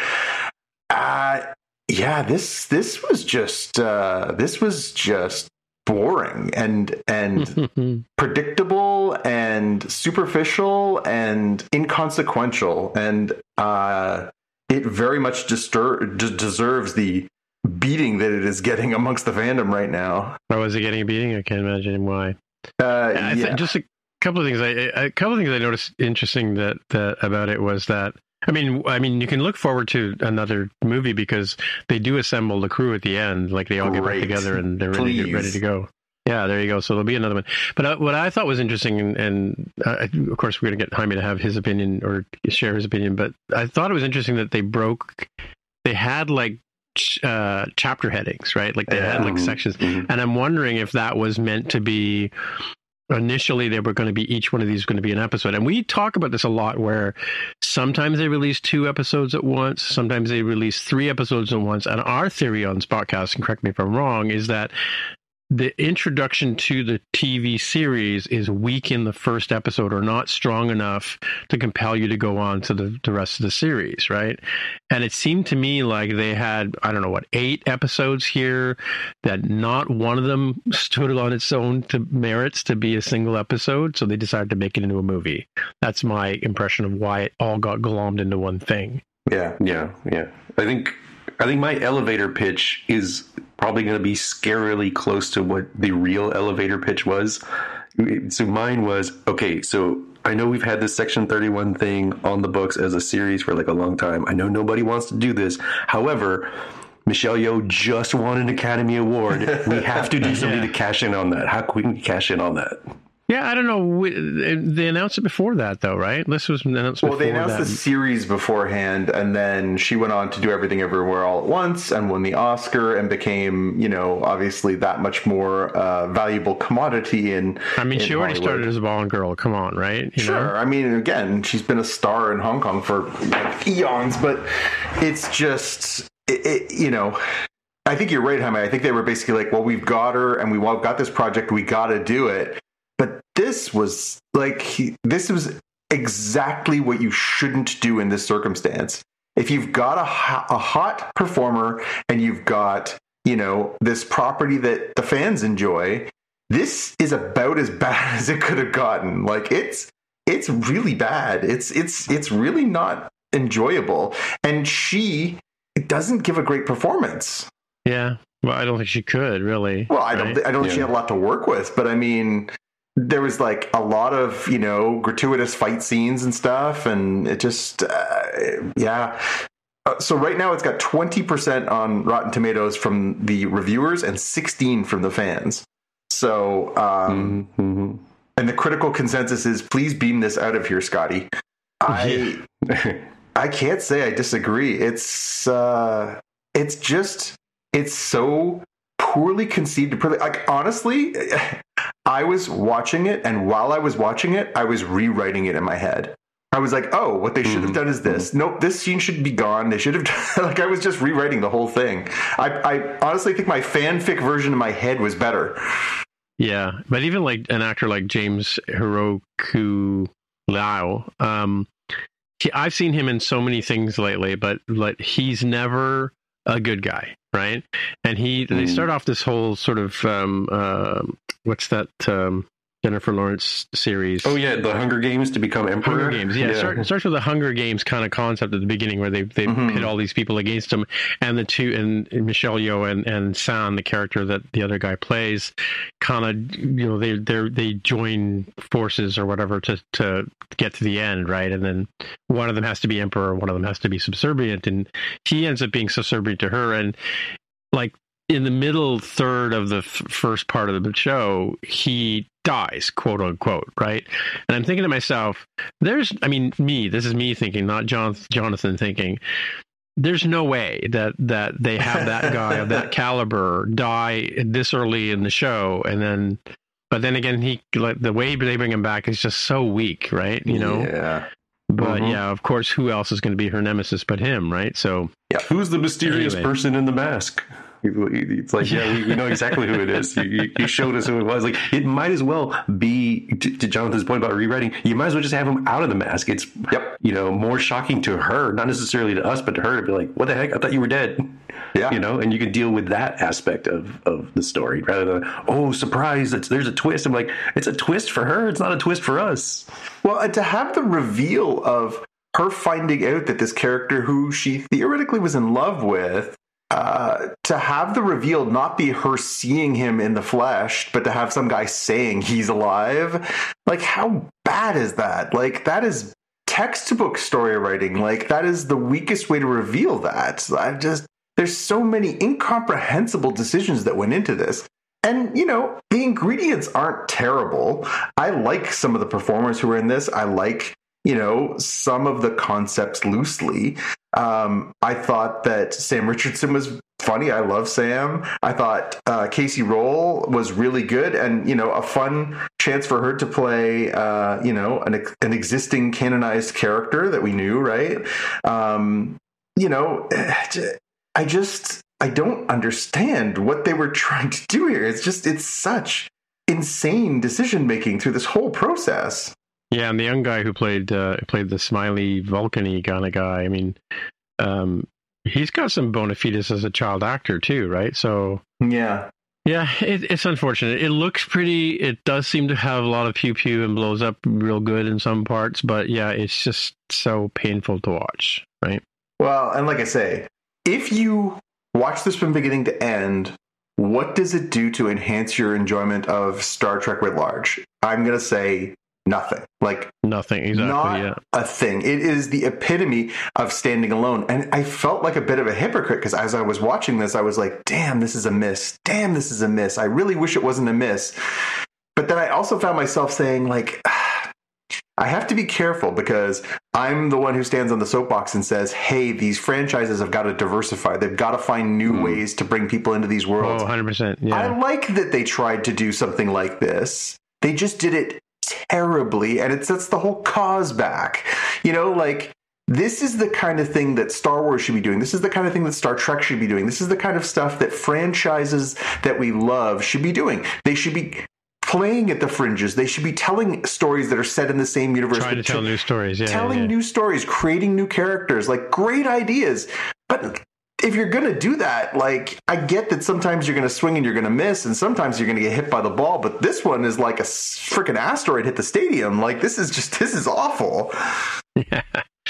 Uh, yeah, this this was just uh, this was just boring and and predictable and superficial and inconsequential, and uh it very much distur- d- deserves the beating that it is getting amongst the fandom right now. Why was it getting a beating? I can't imagine why. Uh, I yeah. th- just a couple of things. I, a couple of things I noticed interesting that, that about it was that, I mean, I mean, you can look forward to another movie because they do assemble the crew at the end, like they all get back together and they're ready to, ready to go. Yeah, there you go. So there'll be another one. But uh, what I thought was interesting, and, and uh, of course we're going to get Jaime to have his opinion or share his opinion, but I thought it was interesting that they broke, they had like ch- uh, chapter headings, right? Like they yeah. had like sections. Mm-hmm. And I'm wondering if that was meant to be, initially they were going to be, each one of these was going to be an episode. And we talk about this a lot, where sometimes they release two episodes at once, sometimes they release three episodes at once. And our theory on Spotcast, and correct me if I'm wrong, is that the introduction to the T V series is weak in the first episode, or not strong enough to compel you to go on to the, the rest of the series, right? And it seemed to me like they had, I don't know what, eight episodes here, that not one of them stood on its own to merits to be a single episode, so they decided to make it into a movie. That's my impression of why it all got glommed into one thing. Yeah, yeah, yeah. I think I think my elevator pitch is probably going to be scarily close to what the real elevator pitch was. So mine was, okay, so I know we've had this Section thirty-one thing on the books as a series for like a long time. I know nobody wants to do this. However, Michelle Yeoh just won an Academy Award. We have to do something yeah. to cash in on that. How can we cash in on that? Yeah, I don't know. They announced it before that, though, right? This was announced before Well, they announced that. the series beforehand, and then she went on to do Everything Everywhere All at Once and won the Oscar and became, you know, obviously that much more uh, valuable commodity in I mean, in she already Hollywood. started as a Bond girl. Come on, right? You Sure. know? I mean, again, she's been a star in Hong Kong for like, eons, but it's just, it, it, you know, I think you're right, Jaime. I think they were basically like, well, we've got her and we've got this project. We got to do it. But this was like, he, this was exactly what you shouldn't do in this circumstance. If you've got a, a hot performer and you've got, you know, this property that the fans enjoy, this is about as bad as it could have gotten. Like it's, it's really bad. It's, it's, it's really not enjoyable. And she doesn't give a great performance. Yeah. Well, I don't think she could really. Well, I right? don't, I don't think Yeah. she had a lot to work with, but I mean, there was like a lot of, you know, gratuitous fight scenes and stuff. And it just, uh, yeah. Uh, so right now it's got twenty percent on Rotten Tomatoes from the reviewers and sixteen from the fans. So, um, Mm-hmm. and the critical consensus is please beam this out of here, Scotty. I, I can't say I disagree. It's, uh, it's just, it's so poorly conceived. Like, honestly, I was watching it, and while I was watching it, I was rewriting it in my head. I was like, oh, what they should have done is this. Nope, this scene should be gone. They should have done, like, I was just rewriting the whole thing. I, I honestly think my fanfic version in my head was better. Yeah, but even like an actor like James Hiroku Lau, um, he, I've seen him in so many things lately, but like he's never a good guy, right? And he mm. they start off this whole sort of um, uh, what's that um, Jennifer Lawrence series? Oh yeah, the Hunger Games to become emperor. Hunger Games, yeah. yeah. It start, starts with the Hunger Games kind of concept at the beginning, where they they mm-hmm. pit all these people against him, and the two and, and Michelle Yeoh and and San, the character that the other guy plays, kind of you know they they they join forces or whatever to to get to the end, right? And then one of them has to be emperor, one of them has to be subservient, and he ends up being subservient to her, and like. In the middle third of the f- first part of the show, he dies, quote unquote, right? And I'm thinking to myself, there's, I mean, me, this is me thinking, not John, Jonathan thinking, there's no way that, that they have that guy of that caliber die this early in the show. And then, but then again, he, like, the way they bring him back is just so weak, right? You know? Yeah. But mm-hmm. yeah, of course, who else is going to be her nemesis but him, right? So, yeah. Who's the mysterious anyway. person in the mask? It's like, yeah, we, we know exactly who it is. You, you showed us who it was. Like, it might as well be, to, to Jonathan's point about rewriting, you might as well just have him out of the mask. It's, yep. you know, more shocking to her, not necessarily to us, but to her to be like, what the heck? I thought you were dead. Yeah. You know, and you can deal with that aspect of, of the story rather than, oh, surprise, it's, there's a twist. I'm like, it's a twist for her. It's not a twist for us. Well, and to have the reveal of her finding out that this character who she theoretically was in love with, Uh, to have the reveal not be her seeing him in the flesh, but to have some guy saying he's alive, like how bad is that? Like that is textbook story writing. Like that is the weakest way to reveal that. I just there's so many incomprehensible decisions that went into this. And, you know, the ingredients aren't terrible. I like some of the performers who are in this. I like, you know, some of the concepts loosely. Um, I thought that Sam Richardson was funny. I love Sam. I thought uh, Casey Roll was really good, and you know, a fun chance for her to play, uh, you know, an an existing canonized character that we knew, right? Um, you know, I just I don't understand what they were trying to do here. It's just it's such insane decision making through this whole process. Yeah, and the young guy who played uh, played the smiley Vulcan-y kind of guy, I mean, um, he's got some bona fides as a child actor too, right? So yeah, yeah, it, it's unfortunate. It looks pretty. It does seem to have a lot of pew pew and blows up real good in some parts, but yeah, it's just so painful to watch, right? Well, and like I say, if you watch this from beginning to end, what does it do to enhance your enjoyment of Star Trek writ large? I'm gonna say. Nothing. Like nothing. Exactly. Not yeah. a thing. It is the epitome of standing alone. And I felt like a bit of a hypocrite because as I was watching this, I was like, damn, this is a miss. Damn, this is a miss. I really wish it wasn't a miss. but then I also found myself saying, like, I have to be careful because I'm the one who stands on the soapbox and says, hey, these franchises have got to diversify. They've got to find new mm. ways to bring people into these worlds. Oh, one hundred percent. Yeah. I like that they tried to do something like this. They just did it terribly, and it sets the whole cause back. You know, like, this is the kind of thing that Star Wars should be doing. This is the kind of thing that Star Trek should be doing. This is the kind of stuff that franchises that we love should be doing. They should be playing at the fringes. They should be telling stories that are set in the same universe. Trying to tell new stories. Yeah, telling yeah. new stories, creating new characters, like great ideas. But if you're going to do that, like, I get that sometimes you're going to swing and you're going to miss, and sometimes you're going to get hit by the ball. But this one is like a freaking asteroid hit the stadium. Like, this is just, this is awful. Yeah.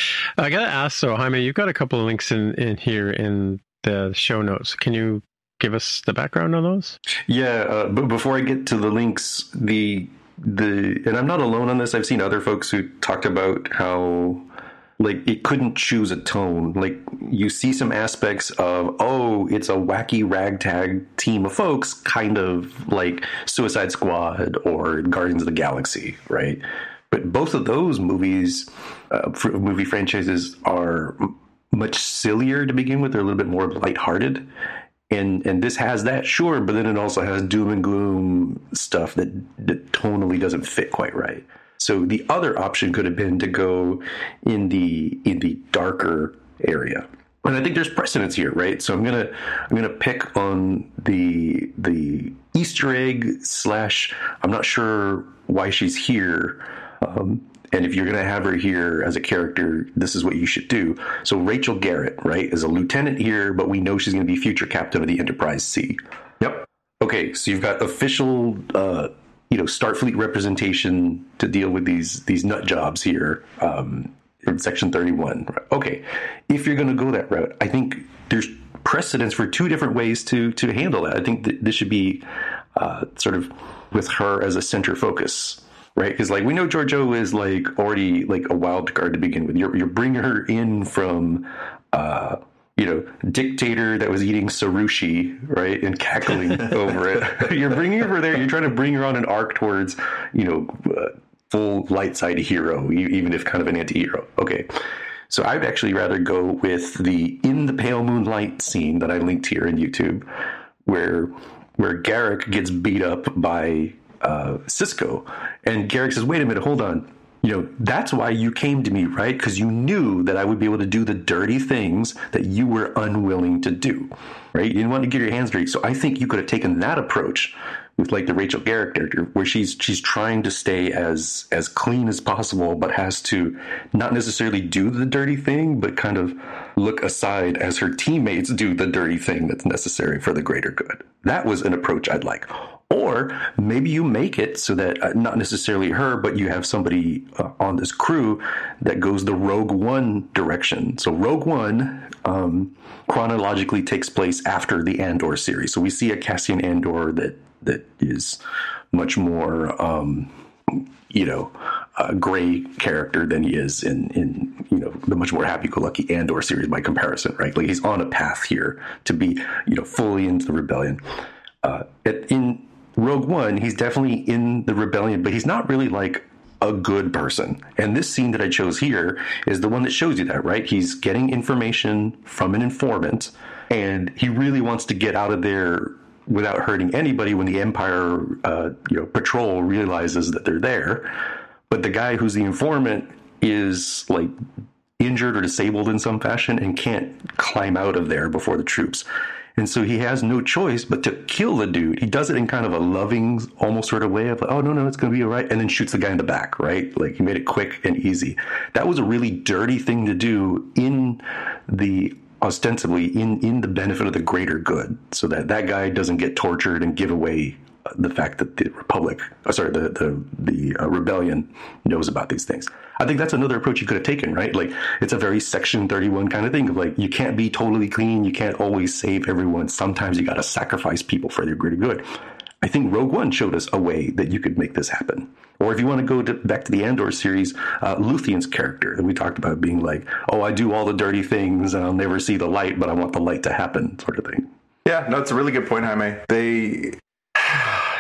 I got to ask, so Jaime, you've got a couple of links in, in here in the show notes. Can you give us the background on those? Yeah, uh, but before I get to the links, the the and I'm not alone on this. I've seen other folks who talked about how, like, it couldn't choose a tone. Like, you see some aspects of, oh, it's a wacky ragtag team of folks, kind of like Suicide Squad or Guardians of the Galaxy, right? But both of those movies, uh, movie franchises, are much sillier to begin with. They're a little bit more lighthearted. And and this has that, sure, but then it also has doom and gloom stuff that, that tonally doesn't fit quite right. So the other option could have been to go in the in the darker area. And I think there's precedence here, right? So I'm gonna I'm gonna pick on the the Easter egg slash I'm not sure why she's here. Um, and if you're going to have her here as a character, this is what you should do. So Rachel Garrett, right, is a lieutenant here, but we know she's going to be future captain of the Enterprise C. Yep. Okay, so you've got official, uh, you know, Starfleet representation to deal with these these nut jobs here um, from Section thirty-one. Okay, if you're going to go that route, I think there's precedence for two different ways to to handle that. I think that this should be uh, sort of with her as a center focus. Right, because like we know Georgiou is like already like a wild card to begin with. You're you're bringing her in from, uh, you know, dictator that was eating sarushi, right, and cackling over it. You're bringing her there. You're trying to bring her on an arc towards, you know, uh, full light side hero, even if kind of an anti-hero. Okay, so I'd actually rather go with the in the pale moonlight scene that I linked here in YouTube, where where Garak gets beat up by uh Sisko, and Garak says, wait a minute, hold on, you know, that's why you came to me, right? Because you knew that I would be able to do the dirty things that you were unwilling to do, right? You didn't want to get your hands dirty. So I think you could have taken that approach with like the Rachel Garrett character, where she's she's trying to stay as as clean as possible, but has to not necessarily do the dirty thing, but kind of look aside as her teammates do the dirty thing that's necessary for the greater good. That was an approach I'd like. Or maybe you make it so that uh, not necessarily her, but you have somebody uh, on this crew that goes the Rogue One direction. So Rogue One um, chronologically takes place after the Andor series. So we see a Cassian Andor that that is much more, um, you know, a gray character than he is in, in, you know, the much more happy-go-lucky Andor series by comparison, right? Like he's on a path here to be, you know, fully into the rebellion. Uh, in Rogue One, he's definitely in the rebellion, but he's not really like a good person. And this scene that I chose here is the one that shows you that, right? He's getting information from an informant, and he really wants to get out of there without hurting anybody when the Empire, uh, you know, patrol realizes that they're there. But the guy who's the informant is like injured or disabled in some fashion and can't climb out of there before the troops. And so he has no choice but to kill the dude. He does it in kind of a loving, almost sort of way of, like, oh, no, no, it's going to be all right. And then shoots the guy in the back, right? Like he made it quick and easy. That was a really dirty thing to do in the, ostensibly, in, in the benefit of the greater good. So that that guy doesn't get tortured and give away the fact that the Republic, oh, sorry, the the, the uh, rebellion knows about these things. I think that's another approach you could have taken, right? Like, it's a very Section thirty-one kind of thing of like, you can't be totally clean. You can't always save everyone. Sometimes you got to sacrifice people for their greater good. I think Rogue One showed us a way that you could make this happen. Or if you want to go to, back to the Andor series, uh, Luthien's character that we talked about being like, oh, I do all the dirty things and I'll never see the light, but I want the light to happen, sort of thing. Yeah, no, it's a really good point, Jaime. They...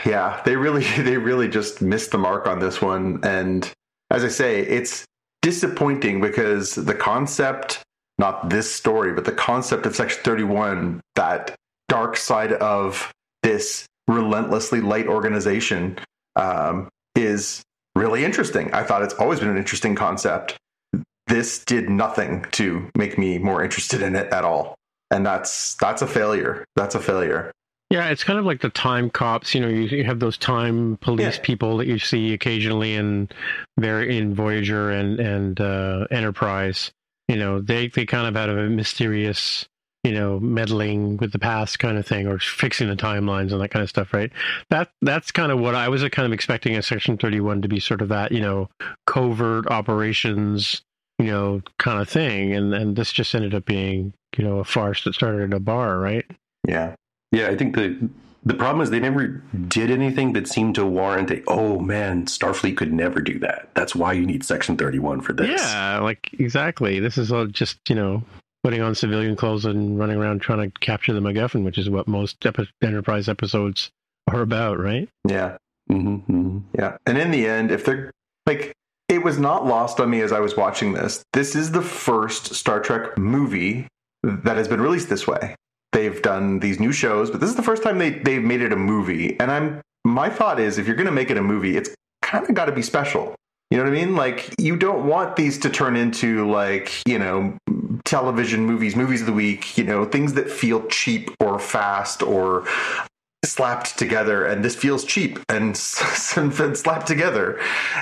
yeah, they really, they really just missed the mark on this one. And as I say, it's disappointing because the concept, not this story, but the concept of Section thirty-one, that dark side of this relentlessly light organization, um, is really interesting. I thought it's always been an interesting concept. This did nothing to make me more interested in it at all. And that's that's a failure. That's a failure. Yeah, it's kind of like the time cops. You know, you, you have those time police yeah. people that you see occasionally in very in Voyager and and uh, Enterprise. You know, they they kind of have a mysterious, you know, meddling with the past kind of thing, or fixing the timelines and that kind of stuff, right? That that's kind of what I was kind of expecting in Section thirty-one to be, sort of that, you know, covert operations, you know, kind of thing. And and this just ended up being, you know, a farce that started at a bar, right? Yeah. Yeah, I think the the problem is they never did anything that seemed to warrant a, oh man, Starfleet could never do that. That's why you need Section thirty-one for this. Yeah, like, exactly. This is all just, you know, putting on civilian clothes and running around trying to capture the MacGuffin, which is what most epi- Enterprise episodes are about, right? Yeah. Mm-hmm, mm-hmm. Yeah. And in the end, if they're, like, it was not lost on me as I was watching this. This is the first Star Trek movie that has been released this way. They've done these new shows, but this is the first time they, they've made it a movie. And I'm my thought is, if you're going to make it a movie, it's kind of got to be special. You know what I mean? Like, you don't want these to turn into, like, you know, television movies, movies of the week, you know, things that feel cheap or fast or slapped together. And this feels cheap and, and slapped together.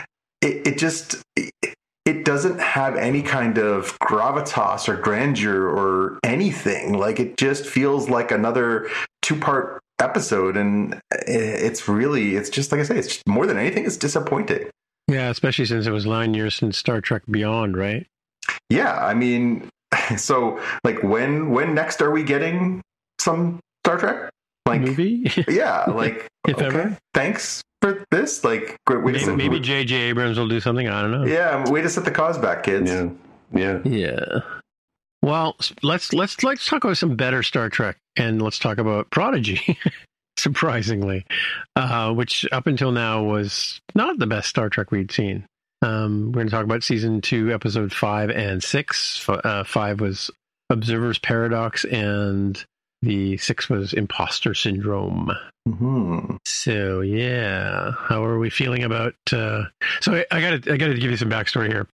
It, it just... It, It doesn't have any kind of gravitas or grandeur or anything. Like, it just feels like another two-part episode. And it's really, it's just, like I say, it's just, more than anything, it's disappointing. Yeah, especially since it was nine years since Star Trek Beyond, right? Yeah, I mean, so, like, when when next are we getting some Star Trek? Like, movie? Yeah, like, if okay, ever. Thanks for this. Like, wait, wait maybe, maybe J J Abrams will do something. I don't know. Yeah, way to set the cause back, kids. Yeah, yeah, yeah. Well, let's let's let's talk about some better Star Trek, and let's talk about Prodigy. Surprisingly, uh, which up until now was not the best Star Trek we'd seen. Um, we're going to talk about season two, episode five and six. F- uh, five was Observer's Paradox, and the six was Imposter Syndrome. Mm-hmm. So yeah, how are we feeling about? Uh, so I, I got to I got to give you some backstory here.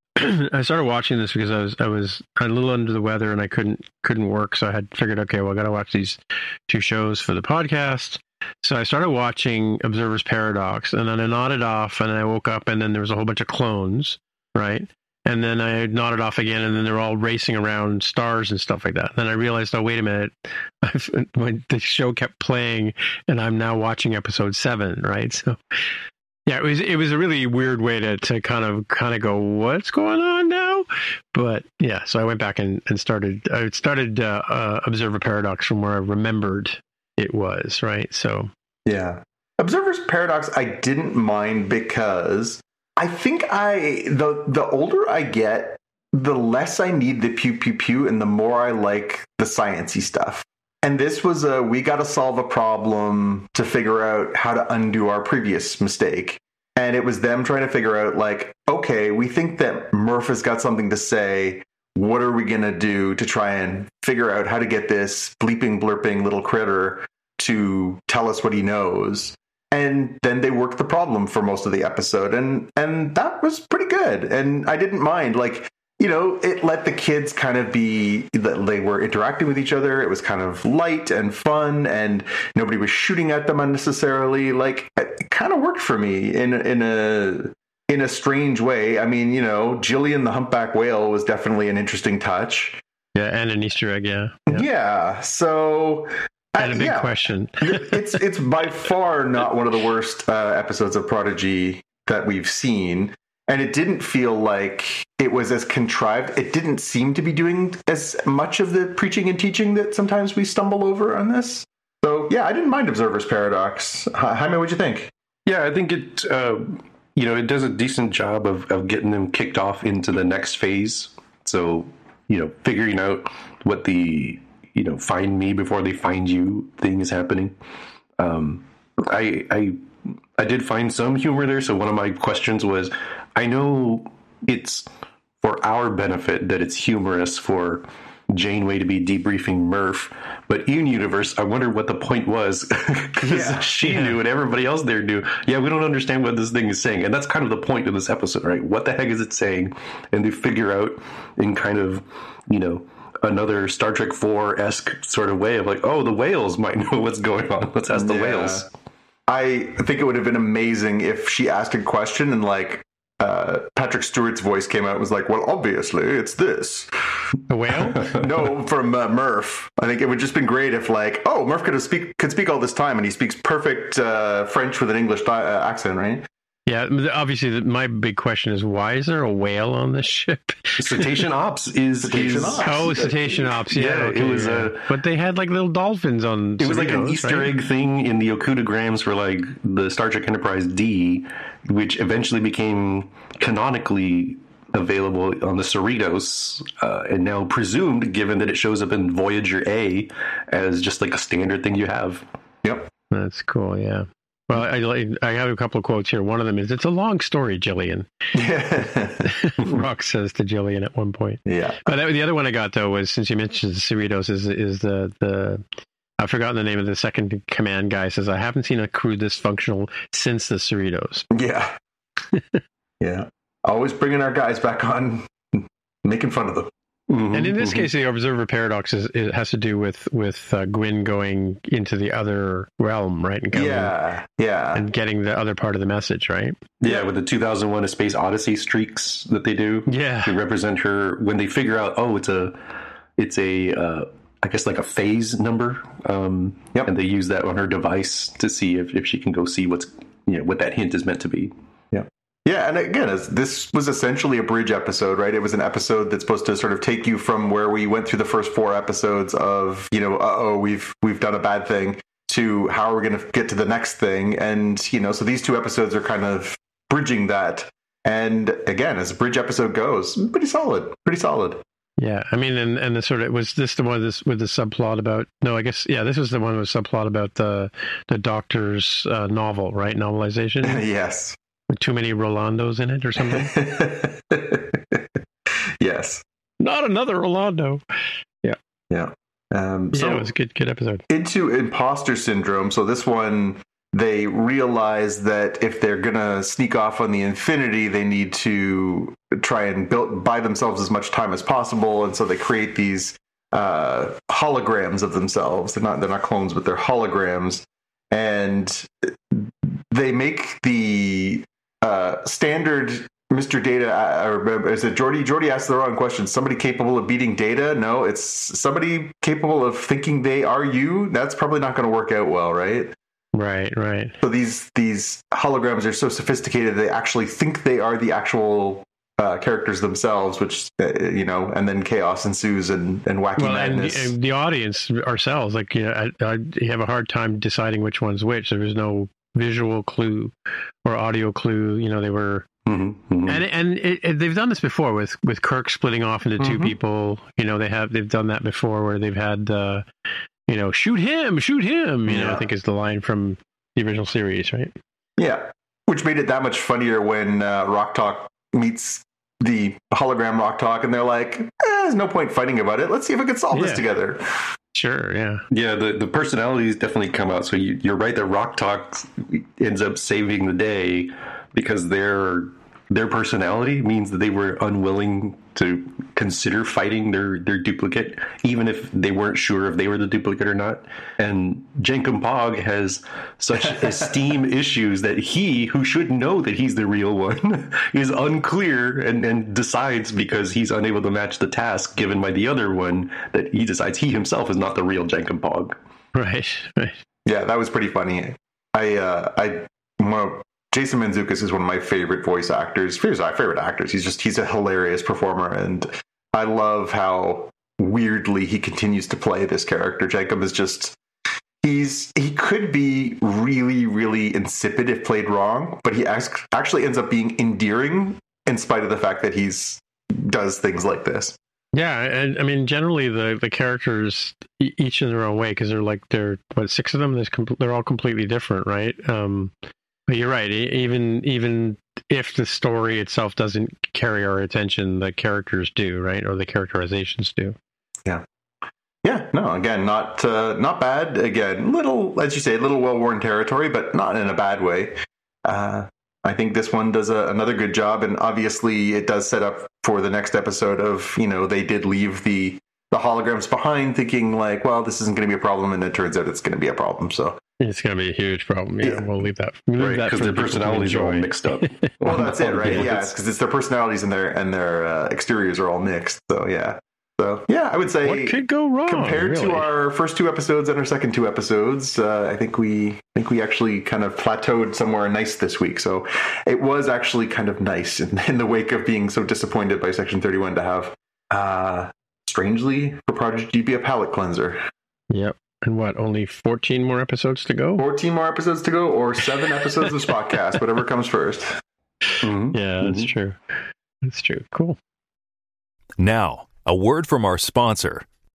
I started watching this because I was I was a little under the weather and I couldn't couldn't work, so I had figured, okay, well, I got to watch these two shows for the podcast. So I started watching Observer's Paradox, and then I nodded off, and I woke up, and then there was a whole bunch of clones, right? And then I nodded off again, and then they're all racing around stars and stuff like that. Then I realized, oh, wait a minute. I've, when the show kept playing, and I'm now watching episode seven, right? So, yeah, it was it was a really weird way to, to kind of kind of go, what's going on now? But yeah, so I went back and, and started I started uh, uh, Observer Paradox from where I remembered it was, right? So yeah, Observer's Paradox I didn't mind because I think I the the older I get, the less I need the pew pew pew, and the more I like the sciencey stuff. And this was a, we got to solve a problem to figure out how to undo our previous mistake. And it was them trying to figure out, like, okay, we think that Murph has got something to say. What are we going to do to try and figure out how to get this bleeping, blurping little critter to tell us what he knows? And then they worked the problem for most of the episode. And, and that was pretty good. And I didn't mind, like, you know, it let the kids kind of be, they were interacting with each other. It was kind of light and fun, and nobody was shooting at them unnecessarily. Like, it kind of worked for me in, in a, in a strange way. I mean, you know, Jillian the humpback whale was definitely an interesting touch. Yeah. And an Easter egg. Yeah. Yeah. yeah so. And a big yeah. question. it's, it's by far not one of the worst uh, episodes of Prodigy that we've seen. And it didn't feel like it was as contrived. It didn't seem to be doing as much of the preaching and teaching that sometimes we stumble over on this. So, yeah, I didn't mind Observer's Paradox. Jaime, what'd you think? Yeah, I think it, uh, you know, it does a decent job of, of getting them kicked off into the next phase. So, you know, figuring out what the, you know, find me before they find you thing is happening. Um, I I I did find some humor there. So one of my questions was, I know it's for our benefit that it's humorous for Janeway to be debriefing Murph, but in universe, I wonder what the point was, because Yeah. she Yeah. knew and everybody else there knew. Yeah, we don't understand what this thing is saying, and that's kind of the point of this episode, right? What the heck is it saying? And they figure out in kind of, you know, another Star Trek four-esque sort of way of like, oh, the whales might know what's going on. Let's ask the Yeah. whales. I think it would have been amazing if she asked a question and like uh, Patrick Stewart's voice came out and was like, well, obviously it's this. A whale? No, from uh, Murph. I think it would just been great if like, oh, Murph could have speak could speak all this time and he speaks perfect uh, French with an English di- uh, accent, right? Yeah, obviously, the, my big question is, why is there a whale on this ship? Cetacean Ops is... Cetacean is Ops. Oh, cetacean ops. Yeah, Yeah, it okay, was, yeah. uh, But they had like little dolphins on. It was like an Cerritos, Easter right? egg thing in the Okudagrams for like the Star Trek Enterprise D, which eventually became canonically available on the Cerritos, uh, and now presumed, given that it shows up in Voyager A, as just like a standard thing you have. Yep. That's cool. Yeah. Well, I I have a couple of quotes here. One of them is, "It's a long story, Jillian." Rock says to Jillian at one point. Yeah. But the other one I got though was, since you mentioned the Cerritos, is is the the I've forgotten the name of the second command guy. Says, "I haven't seen a crew this functional since the Cerritos." Yeah. Yeah. Always bringing our guys back on, making fun of them. Mm-hmm, And in this mm-hmm. case, the observer paradox is, it has to do with with uh, Gwyn going into the other realm, right? And going, Yeah. Yeah. and getting the other part of the message, right? Yeah, with the two thousand one A Space Odyssey streaks that they do. Yeah. To represent her when they figure out, oh, it's a, it's a, uh, I guess like a phase number. Um, Yep. And they use that on her device to see if, if she can go see what's, you know, what that hint is meant to be. Yeah, and again, as this was essentially a bridge episode, right? It was an episode that's supposed to sort of take you from where we went through the first four episodes of, you know, uh-oh, we've we've done a bad thing, to how are we going to get to the next thing. And, you know, so these two episodes are kind of bridging that. And again, as a bridge episode goes, pretty solid, pretty solid. Yeah, I mean, and and the sort of, was this the one this with the subplot about? No, I guess yeah, this was the one with subplot about the the Doctor's uh, novel, right? Novelization Yes. with too many Rolandos in it or something. Yes. Not another Rolando. Yeah. Um, so Yeah, it was a good good episode. into imposter syndrome. So this one, they realize that if they're gonna sneak off on the Infinity, they need to try and build buy themselves as much time as possible, and so they create these uh, holograms of themselves. They're not they're not clones, but they're holograms, and they make the uh, standard Mister Data, or is it Geordi? Geordi asked the wrong question. Somebody capable of beating Data? No, it's somebody capable of thinking they are you. That's probably not going to work out well, right? Right, right. So these these holograms are so sophisticated they actually think they are the actual uh, characters themselves, which uh, you know, and then chaos ensues and, and wacky Well, and madness. the, and the audience ourselves, like, you know, I, I have a hard time deciding which one's which. There was no visual clue or audio clue. You know, they were. Mm-hmm, mm-hmm. And and it, it, they've done this before with, with Kirk splitting off into two Mhm. people. You know, they have they've done that before where they've had uh, you know, shoot him, shoot him. You know, Yeah. I think is the line from the original series, right? Yeah, which made it that much funnier when uh, Rock Talk meets the hologram Rock Talk, and they're like, eh, "There's no point fighting about it. Let's see if we can solve this Yeah. together." Sure, yeah, Yeah, the, the personalities definitely come out. So you, you're right that Rock Talk ends up saving the day because their their personality means that they were unwilling to consider fighting their, their duplicate, even if they weren't sure if they were the duplicate or not. And Jankum Pog has such esteem issues that he, who should know that he's the real one, is unclear and, and decides, because he's unable to match the task given by the other one, that he decides he himself is not the real Jankum Pog. right, right. Yeah, that was pretty funny. I, uh, I, well, Jason Mantzoukas is one of my favorite voice actors. He's my favorite actors. He's just, he's a hilarious performer. And I love how weirdly he continues to play this character. Jacob is just, he's, he could be really, really insipid if played wrong, but he ask, actually ends up being endearing in spite of the fact that he's does things like this. Yeah, and I mean, generally the the characters each in their own way, because they're like they're what six of them. There's com- they're all completely different, right? Um, but you're right. Even even if the story itself doesn't carry our attention, the characters do, right? Or the characterizations do. Yeah. Yeah, no, again, not uh, not bad. Again, little, as you say, little well-worn territory, but not in a bad way. Uh, I think this one does a, another good job, and obviously it does set up for the next episode of, you know, they did leave the, the holograms behind thinking like, well, this isn't going to be a problem, and it turns out it's going to be a problem, so. It's going to be a huge problem. Yeah, yeah. We'll leave that. We'll leave right, that because for their personalities are all mixed up. Well, that's it, right? Yeah, because it's their personalities and their and their uh, exteriors are all mixed, so yeah. So, yeah, I would say what could go wrong compared really? to our first two episodes and our second two episodes. Uh, I think we I think we actually kind of plateaued somewhere nice this week. So it was actually kind of nice in, in the wake of being so disappointed by Section thirty-one to have, uh, strangely, for Prodigy be a palate cleanser. Yep. And what, only fourteen more episodes to go? fourteen more episodes to go, or seven episodes of Spotcast, whatever comes first. Mm-hmm. Yeah, that's mm-hmm. true. That's true. Cool. Now, a word from our sponsor.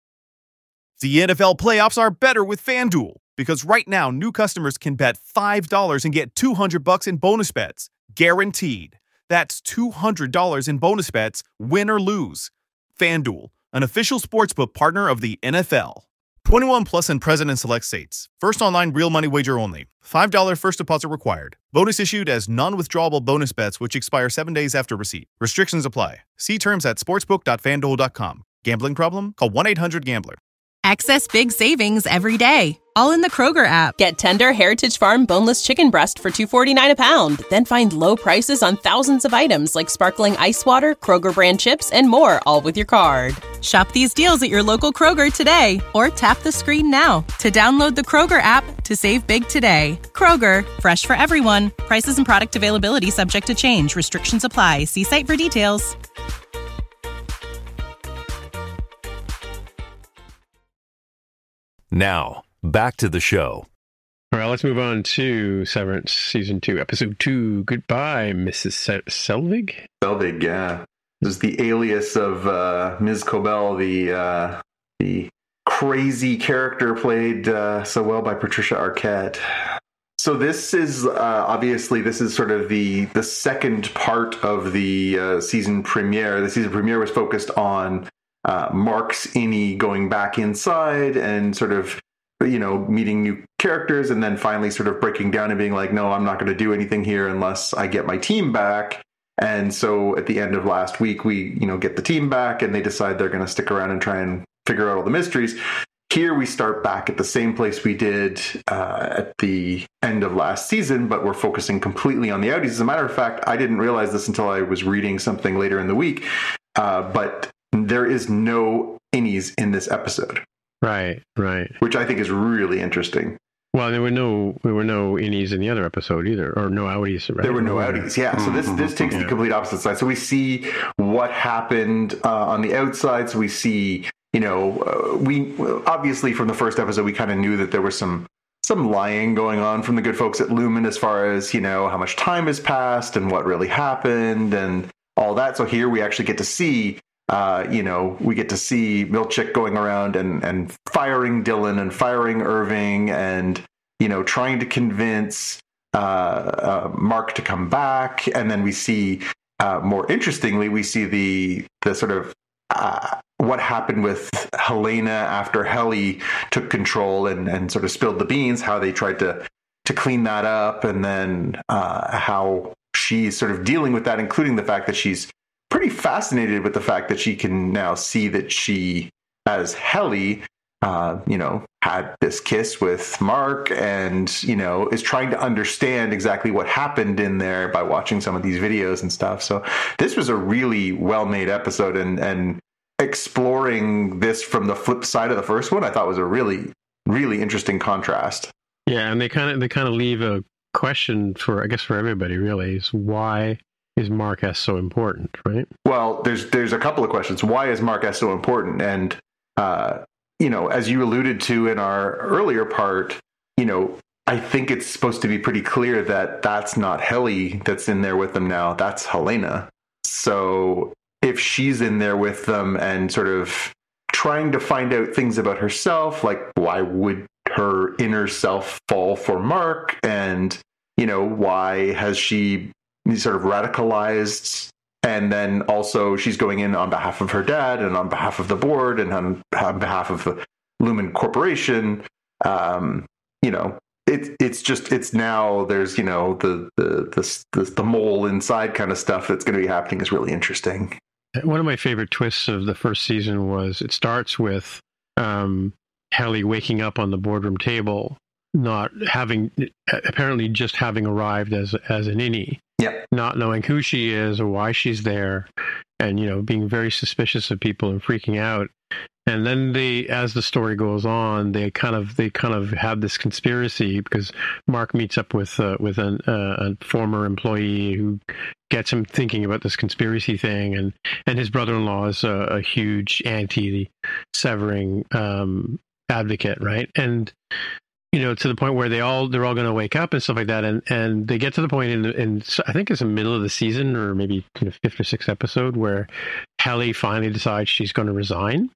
The N F L playoffs are better with FanDuel, because right now new customers can bet five dollars and get two hundred bucks in bonus bets, guaranteed. That's two hundred dollars in bonus bets, win or lose. FanDuel, an official sportsbook partner of the N F L. twenty-one plus and present in select states. First online real money wager only. five dollars first deposit required. Bonus issued as non-withdrawable bonus bets which expire seven days after receipt. Restrictions apply. See terms at sportsbook dot fanduel dot com. Gambling problem? Call one eight hundred gambler. Access big savings every day, all in the Kroger app. Get tender Heritage Farm boneless chicken breast for two dollars and forty-nine cents a pound. Then find low prices on thousands of items like sparkling ice water, Kroger brand chips, and more, all with your card. Shop these deals at your local Kroger today, or tap the screen now to download the Kroger app to save big today. Kroger, fresh for everyone. Prices and product availability subject to change. Restrictions apply. See site for details. Now, back to the show. All right, let's move on to Severance Season two, Episode two. Goodbye, Missus Se- Selvig? Selvig, yeah. This is the alias of uh, Miz Cobell, the uh, the crazy character played uh, so well by Patricia Arquette. So this is uh, obviously this is sort of the the second part of the uh, season premiere. The season premiere was focused on uh, Mark's innie going back inside and sort of, you know, meeting new characters, and then finally sort of breaking down and being like, no, I'm not going to do anything here unless I get my team back. And so at the end of last week, we, you know, get the team back and they decide they're going to stick around and try and figure out all the mysteries. Here we start back at the same place we did uh, at the end of last season, but we're focusing completely on the Audis. As a matter of fact, I didn't realize this until I was reading something later in the week, uh, but there is no innies in this episode. Right, right. Which I think is really interesting. Well, there were no there were no innies in the other episode either, or no outies, right? There were no outies, yeah. So this this takes yeah. the complete opposite side. So we see what happened uh, on the outside. So we see, you know, uh, we obviously from the first episode we kind of knew that there was some some lying going on from the good folks at Lumen as far as, you know, how much time has passed and what really happened and all that. So here we actually get to see. Uh, you know, we get to see Milchick going around and, and firing Dylan and firing Irving and, you know, trying to convince uh, uh, Mark to come back. And then we see, uh, more interestingly, we see the the sort of uh, what happened with Helena after Helly took control and, and sort of spilled the beans, how they tried to, to clean that up, and then uh, how she's sort of dealing with that, including the fact that she's pretty fascinated with the fact that she can now see that she, as Helly, uh, you know, had this kiss with Mark and, you know, is trying to understand exactly what happened in there by watching some of these videos and stuff. So this was a really well-made episode, and, and exploring this from the flip side of the first one, I thought was a really, really interesting contrast. Yeah, and they kind of they kind of leave a question for, I guess, for everybody, really, is why is Mark S so important, right? Well, there's there's a couple of questions. Why is Mark S so important? And, uh, you know, as you alluded to in our earlier part, you know, I think it's supposed to be pretty clear that that's not Helly that's in there with them now. That's Helena. So if she's in there with them and sort of trying to find out things about herself, like why would her inner self fall for Mark, and you know, why has she sort of radicalized? And then also she's going in on behalf of her dad and on behalf of the board and on, on behalf of the Lumen Corporation. Um, you know, it, it's just, it's now there's, you know, the, the, the, the, the mole inside kind of stuff that's going to be happening is really interesting. One of my favorite twists of the first season was it starts with um, Helly waking up on the boardroom table, not having, apparently just having arrived as as an innie, yeah, not knowing who she is or why she's there, and, you know, being very suspicious of people and freaking out. And then they, as the story goes on, they kind of they kind of have this conspiracy because Mark meets up with uh, with an, uh, a former employee who gets him thinking about this conspiracy thing, and, and his brother-in-law is a, a huge anti-severing um, advocate, right? And you know, to the point where they all they're all going to wake up and stuff like that, and, and they get to the point in in I think it's the middle of the season or maybe you know, fifth or sixth episode where Helly finally decides she's going to resign.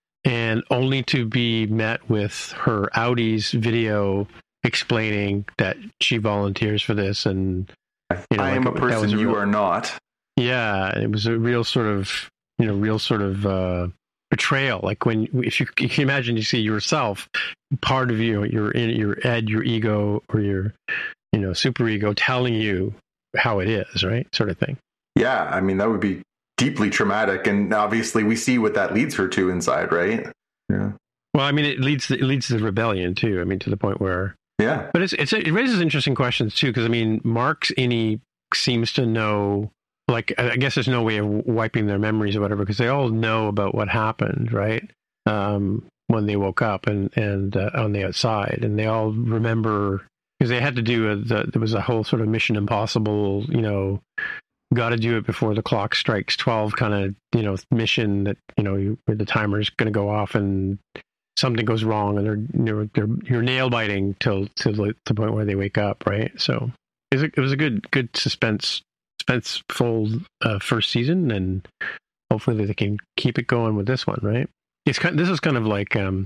And only to be met with her Audi's video explaining that she volunteers for this, and you know, I like am a it, person a you real, are not. Yeah, it was a real sort of you know, real sort of uh, betrayal. Like when if you, you can imagine, you see yourself, part of you, your your Ed, your ego, or your you know super ego telling you how it is, right? Sort of thing. Yeah, I mean that would be deeply traumatic, and obviously we see what that leads her to inside, right? Yeah. Well, I mean, it leads to, it leads to rebellion too. I mean, to the point where yeah. But it's, it's it raises interesting questions too, because I mean, Mark's innie seems to know. Like, I guess there's no way of wiping their memories or whatever, because they all know about what happened, right? Um, when they woke up and and uh, on the outside, and they all remember because they had to do a, the, there was a whole sort of Mission Impossible, you know. Got to do it before the clock strikes twelve kind of, you know, mission that, you know, you, where the timer's going to go off and something goes wrong and they're, you know, they're, you're nail biting till to the, the point where they wake up, right? So it was a, it was a good, good suspense, suspenseful uh, first season, and hopefully they can keep it going with this one, right? It's kind, this is kind of like um,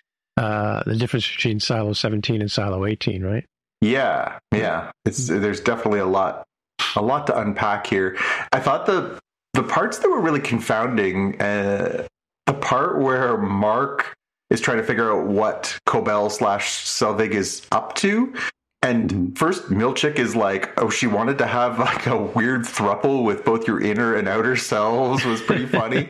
uh, the difference between Silo seventeen and Silo eighteen, right? Yeah, yeah. It's there's definitely a lot. A lot to unpack here. I thought the the parts that were really confounding, uh, the part where Mark is trying to figure out what Cobell slash Selvig is up to, and first Milchick is like, "Oh, she wanted to have like a weird throuple with both your inner and outer selves," was pretty funny.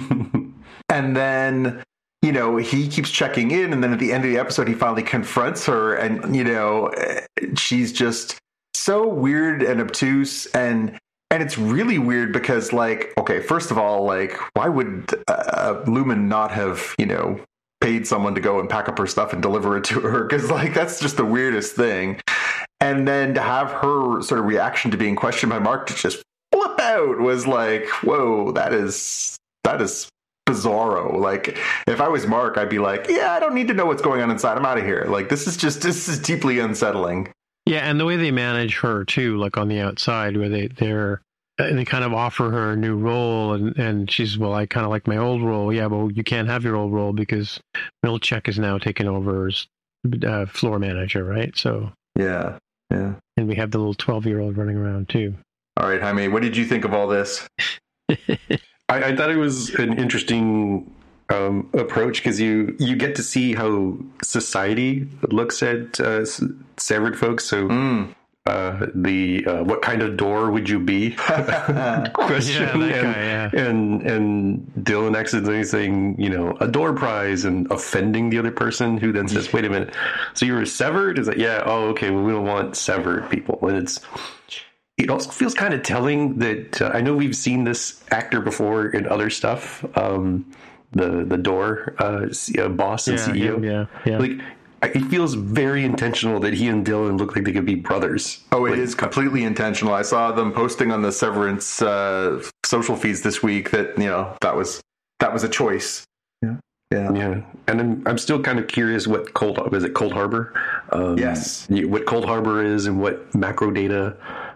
And then, you know, he keeps checking in, and then at the end of the episode, he finally confronts her, and you know, she's just so weird and obtuse, and and it's really weird because, like, okay, first of all, like, why would uh, Lumen not have, you know, paid someone to go and pack up her stuff and deliver it to her? Because, like, that's just the weirdest thing. And then to have her sort of reaction to being questioned by Mark to just flip out was like, whoa, that is that is bizarro. Like, if I was Mark, I'd be like, yeah, I don't need to know what's going on inside. I'm out of here. Like, this is just this is deeply unsettling. Yeah, and the way they manage her too, like on the outside, where they they're and they kind of offer her a new role, and, and she's, well, I kind of like my old role. Yeah, well, you can't have your old role because Milchick is now taken over as uh, floor manager, right? So yeah, yeah. And we have the little twelve-year-old running around too. All right, Jaime, what did you think of all this? I, I thought it was an interesting um, approach because you you get to see how society looks at uh, severed folks. So mm. uh, the uh, what kind of door would you be question, yeah, and, guy, yeah. and and Dylan accidentally saying, you know, a door prize and offending the other person, who then says, wait a minute, so you were severed? Is that, yeah, oh, okay, well, we don't want severed people. And it's it also feels kind of telling that uh, I know we've seen this actor before in other stuff. Um, the the door uh, boss and yeah, C E O. Yeah, yeah. Like, it feels very intentional that he and Dylan look like they could be brothers. Oh, it like, is completely intentional. I saw them posting on the Severance uh, social feeds this week that, you know, that was that was a choice. Yeah, yeah, yeah. And I'm I'm still kind of curious what Cold was it Cold Harbor? Um, yes, what Cold Harbor is and what macro data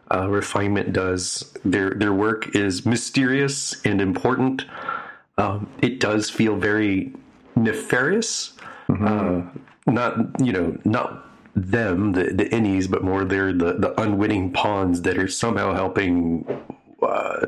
uh, refinement does. Their their work is mysterious and important. Um, it does feel very nefarious. Mm-hmm. Uh, not you know not them the the innies, but more they're the the unwitting pawns that are somehow helping uh,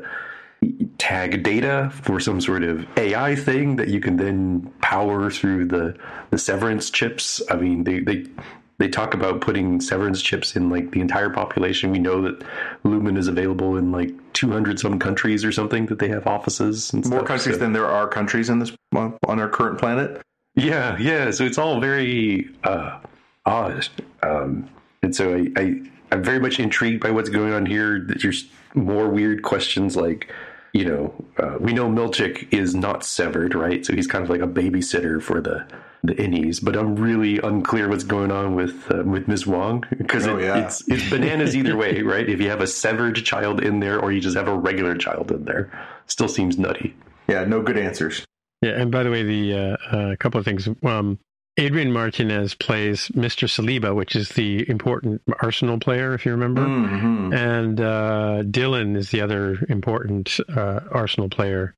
tag data for some sort of A I thing that you can then power through the the severance chips. I mean, they they. They talk about putting severance chips in like the entire population. We know that Lumen is available in like two hundred some countries or something that they have offices and more stuff, countries so. than there are countries in this on our current planet. Yeah, yeah. So it's all very uh, odd, um, and so I, I I'm very much intrigued by what's going on here. There's more weird questions like, you know, uh, we know Milchick is not severed, right? So he's kind of like a babysitter for the. the innies, but I'm really unclear what's going on with uh, with Miz Wong because oh, it, yeah. it's it's bananas either way, right? If you have a severed child in there or you just have a regular child in there, still seems nutty. Yeah, no good answers. Yeah, and by the way, the uh, a uh, couple of things. Um, Adrian Martinez plays Mister Saliba, which is the important Arsenal player, if you remember, mm-hmm. and uh, Dylan is the other important uh, Arsenal player,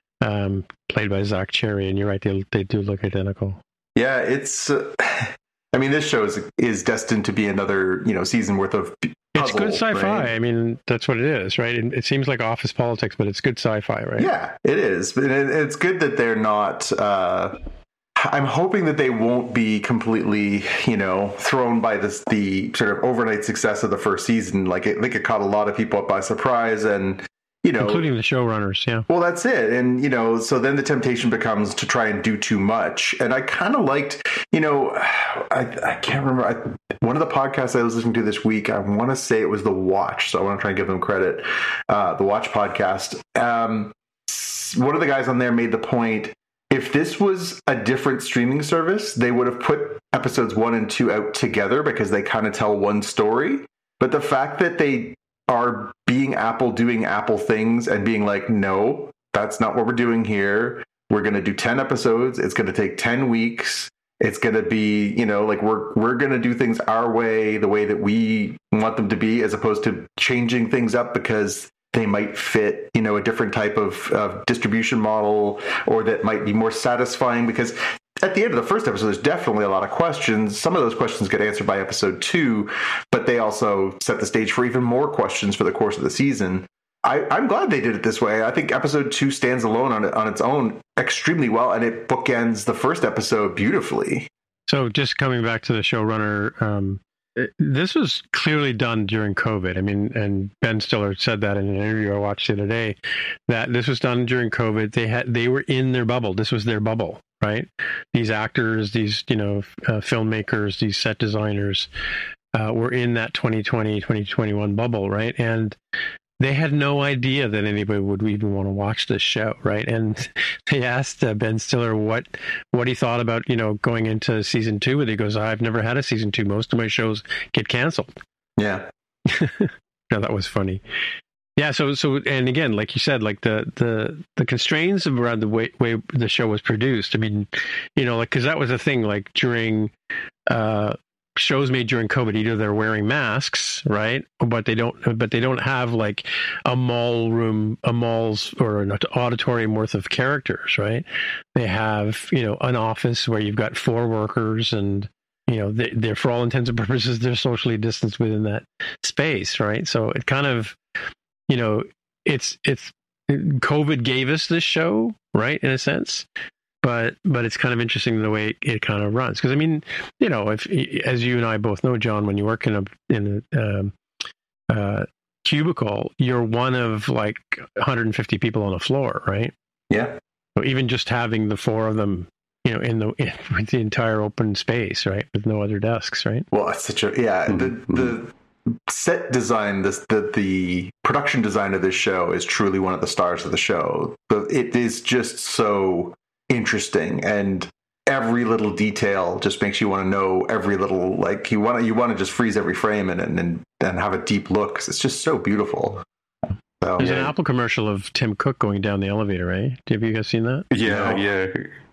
um, played by Zach Cherry. And you're right; they they do look identical. Yeah, it's. Uh, I mean, this show is is destined to be another, you know, season worth of puzzle, it's good sci-fi. Right? I mean, that's what it is, right? It, it seems like office politics, but it's good sci-fi, right? Yeah, it is. And it, it's good that they're not. Uh, I'm hoping that they won't be completely, you know, thrown by this the sort of overnight success of the first season. Like it, like it caught a lot of people up by surprise, and. You know, including the showrunners, yeah. Well, that's it. And, you know, so then the temptation becomes to try and do too much. And I kind of liked, you know, I, I can't remember. I, one of the podcasts I was listening to this week, I want to say it was The Watch. So I want to try and give them credit. Uh, the Watch podcast. Um, one of the guys on there made the point, if this was a different streaming service, they would have put episodes one and two out together because they kind of tell one story. But the fact that they are being Apple doing Apple things and being like, no, that's not what we're doing here. We're going to do ten episodes. It's going to take ten weeks. It's going to be, you know, like we're we're going to do things our way, the way that we want them to be, as opposed to changing things up because they might fit, you know, a different type of, of distribution model, or that might be more satisfying. Because at the end of the first episode, there's definitely a lot of questions. Some of those questions get answered by episode two, but they also set the stage for even more questions for the course of the season. I, I'm glad they did it this way. I think episode two stands alone on, on its own extremely well, and it bookends the first episode beautifully. So just coming back to the showrunner, um, it, this was clearly done during COVID. I mean, and Ben Stiller said that in an interview I watched the other day, that this was done during COVID. They had they were in their bubble. This was their bubble. Right? These actors, these, you know, uh, filmmakers, these set designers uh, were in that twenty twenty, twenty twenty-one bubble, right? And they had no idea that anybody would even want to watch this show, right? And they asked uh, Ben Stiller what what he thought about, you know, going into season two. And he goes, I've never had a season two. Most of my shows get canceled. Yeah. Yeah, that was funny. Yeah, so so and again, like you said, like the the the constraints around the way way the show was produced. I mean, you know, like because that was the thing. Like during uh, shows made during COVID, either they're wearing masks, right, but they don't, but they don't have like a mall room, a mall's or an auditorium worth of characters, right? They have, you know, an office where you've got four workers and. You know, they, they're for all intents and purposes, they're socially distanced within that space, right? So it kind of, you know, it's it's COVID gave us this show, right, in a sense, but but it's kind of interesting the way it kind of runs. Because I mean, you know, if as you and I both know, John, when you work in a in a um, uh, cubicle, you're one of like one hundred fifty people on the floor, right? Yeah. So even just having the four of them. You know, in the in, with the entire open space, right, with no other desks, right? Well, it's such a yeah. Mm-hmm. The the set design, this the the production design of this show is truly one of the stars of the show. But it is just so interesting, and every little detail just makes you want to know every little like you want to you want to just freeze every frame and and and have a deep look because it's just so beautiful. So, There's yeah. an Apple commercial of Tim Cook going down the elevator, right? Have you guys seen that? Yeah, no. yeah.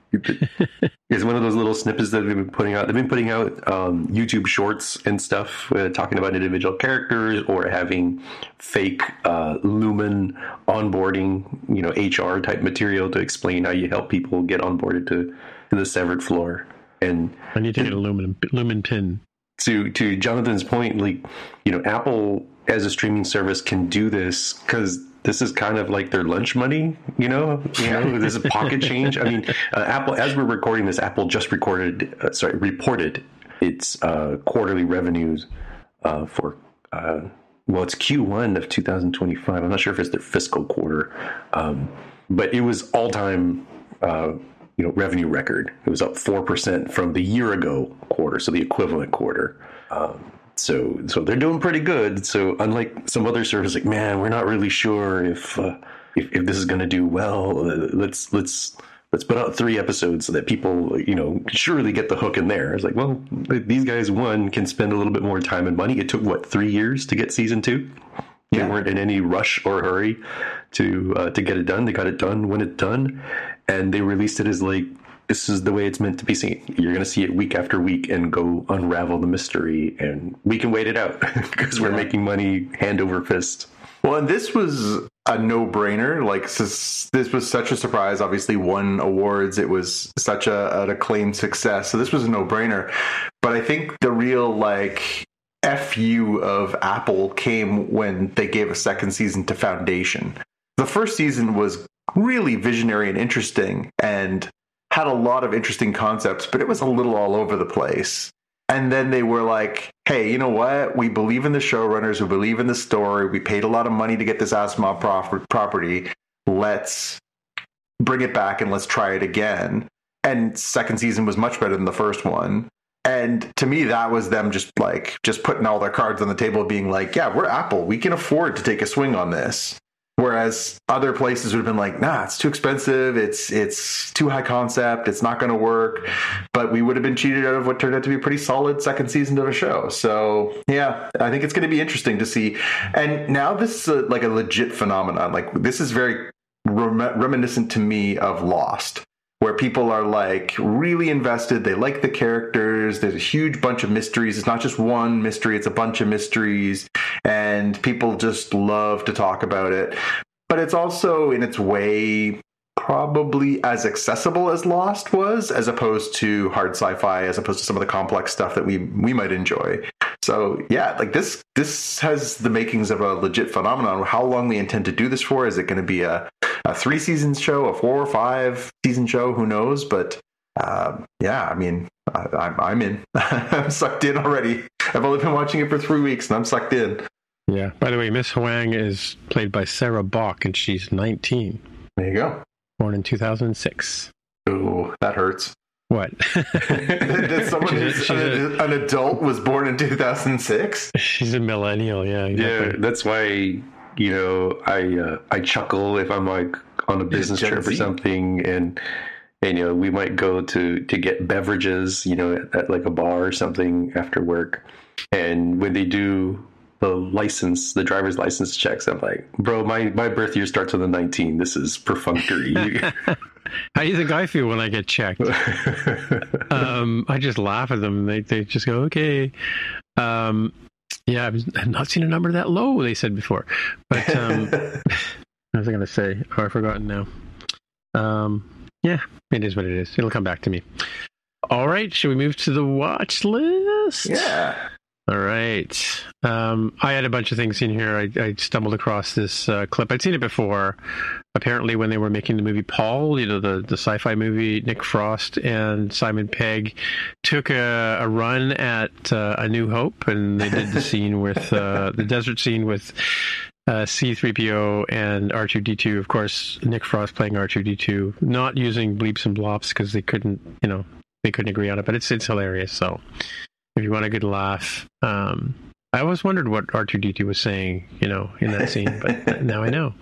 It's one of those little snippets that they've been putting out. They've been putting out um, YouTube shorts and stuff uh, talking about individual characters or having fake uh, Lumen onboarding, you know, H R type material to explain how you help people get onboarded to, to the Severed Floor. And I need to get a Lumen Lumen pin. To to Jonathan's point, like, you know, Apple as a streaming service can do this because this is kind of like their lunch money, you know. You know, this is pocket change. I mean, uh, Apple, as we're recording this, Apple just recorded, uh, sorry, reported its uh, quarterly revenues uh, for uh, well, it's Q one of two thousand twenty-five. I'm not sure if it's their fiscal quarter, um, but it was all time. Uh, you know, revenue record. It was up four percent from the year ago quarter, so the equivalent quarter. Um, so, so they're doing pretty good. So, unlike some other services, like, man, we're not really sure if uh, if, if this is going to do well. Uh, let's let's let's put out three episodes so that people, you know, surely get the hook in there. It's like, well, these guys, one, can spend a little bit more time and money. It took what three years to get season two. They yeah. weren't in any rush or hurry to uh, to get it done. They got it done when it's done. And they released it as like, this is the way it's meant to be seen. You're going to see it week after week and go unravel the mystery. And we can wait it out because we're yeah. making money hand over fist. Well, and this was a no-brainer. Like, this, this was such a surprise. Obviously won awards. It was such a, an acclaimed success. So this was a no-brainer. But I think the real, like, F U of Apple came when they gave a second season to Foundation. The first season was really visionary and interesting and had a lot of interesting concepts, but it was a little all over the place. And then they were like, hey, you know what? We believe in the showrunners. We believe in the story. We paid a lot of money to get this Asimov property. Let's bring it back and let's try it again. And second season was much better than the first one. And to me, that was them just like just putting all their cards on the table, being like, yeah, we're Apple. We can afford to take a swing on this. Whereas other places would have been like, nah, it's too expensive. It's it's too high concept. It's not going to work. But we would have been cheated out of what turned out to be a pretty solid second season of a show. So, yeah, I think it's going to be interesting to see. And now this is a, like a legit phenomenon. Like, this is very rem- reminiscent to me of Lost, where people are like really invested. They like the characters. There's a huge bunch of mysteries. It's not just one mystery. It's a bunch of mysteries. And people just love to talk about it. But it's also, in its way, probably as accessible as Lost was, as opposed to hard sci-fi, as opposed to some of the complex stuff that we we might enjoy. So, yeah, like this this has the makings of a legit phenomenon. How long they intend to do this for? Is it going to be a, a three-season show, a four or five-season show? Who knows? But, uh, yeah, I mean, I, I'm, I'm in. I'm sucked in already. I've only been watching it for three weeks, and I'm sucked in. Yeah. By the way, Miss Huang is played by Sarah Bach, and she's nineteen. There you go. Born in two thousand six. Oh, that hurts. What? Did someone she's a, who's she's an, a, an adult was born in two thousand six? She's a millennial, yeah. Exactly. Yeah, that's why, you know, I uh, I chuckle if I'm like on a business trip or something, and and you know, we might go to to get beverages, you know, at, at like a bar or something after work, and when they do the license, the driver's license checks, I'm like, bro, my, my birth year starts with a nineteen. This is perfunctory. How do you think I feel when I get checked? um, I just laugh at them. They they just go, okay. Um, yeah, I've, I've not seen a number that low, they said before. But um, what was I going to say? Oh, I've forgotten now. Um, yeah, it is what it is. It'll come back to me. All right, should we move to the watch list? Yeah. All right. Um, I had a bunch of things in here. I, I stumbled across this uh, clip. I'd seen it before. Apparently, when they were making the movie Paul, you know, the, the sci-fi movie, Nick Frost and Simon Pegg took a, a run at uh, A New Hope, and they did the scene with uh, the desert scene with uh, C three P O and R two D two. Of course, Nick Frost playing R two D two, not using bleeps and blops because they couldn't, you know, they couldn't agree on it. But it's it's hilarious. So, if you want a good laugh, um, I always wondered what R two D two was saying, you know, in that scene, but now I know.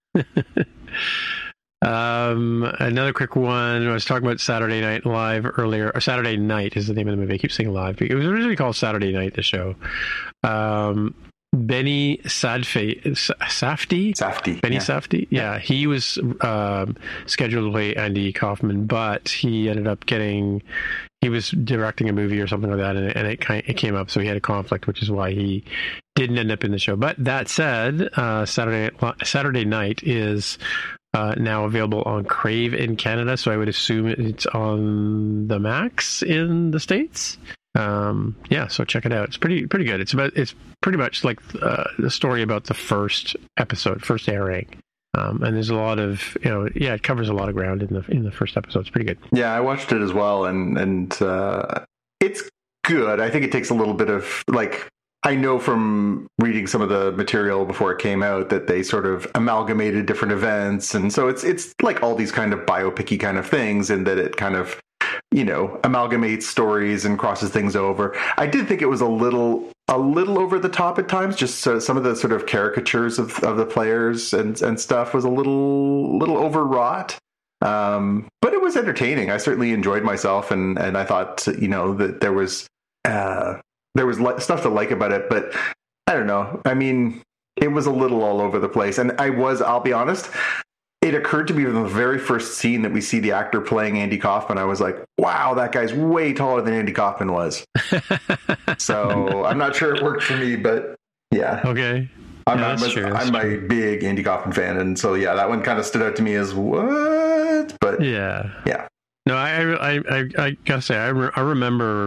um, another quick one. I was talking about Saturday Night Live earlier. Or Saturday Night is the name of the movie. I keep saying live. It was originally called Saturday Night, the show. Um, Benny Sadfe, Safdie? Safdie. Benny yeah. Safdie? Yeah, he was um, scheduled to play Andy Kaufman, but he ended up getting, he was directing a movie or something like that, and it, and it, kind, it came up, so he had a conflict, which is why he didn't end up in the show. But that said, uh, Saturday Saturday Night is uh, now available on Crave in Canada, so I would assume it's on the Max in the States. Um, yeah, so check it out. It's pretty pretty good. It's about it's pretty much like uh, the story about the first episode, first airing. Um, and there's a lot of, you know, yeah, it covers a lot of ground in the in the first episode. It's pretty good. Yeah, I watched it as well, and and uh, it's good. I think it takes a little bit of, like, I know from reading some of the material before it came out that they sort of amalgamated different events, and so it's it's like all these kind of biopic-y kind of things, and that it kind of, you know, amalgamates stories and crosses things over. I did think it was a little a little over the top at times. Just so some of the sort of caricatures of, of the players and, and stuff was a little little overwrought. Um, but it was entertaining. I certainly enjoyed myself, and, and I thought, you know, that there was uh, there was li- stuff to like about it. But I don't know. I mean, it was a little all over the place. And I was, I'll be honest, it occurred to me from the very first scene that we see the actor playing Andy Kaufman. I was like, wow, that guy's way taller than Andy Kaufman was. So I'm not sure it worked for me, but yeah. Okay. I'm, yeah, I'm, that's a, true, that's I'm true. a big Andy Kaufman fan. And so, yeah, that one kind of stood out to me as what? But yeah. Yeah. No, I, I, I, I gotta say, I, re- I remember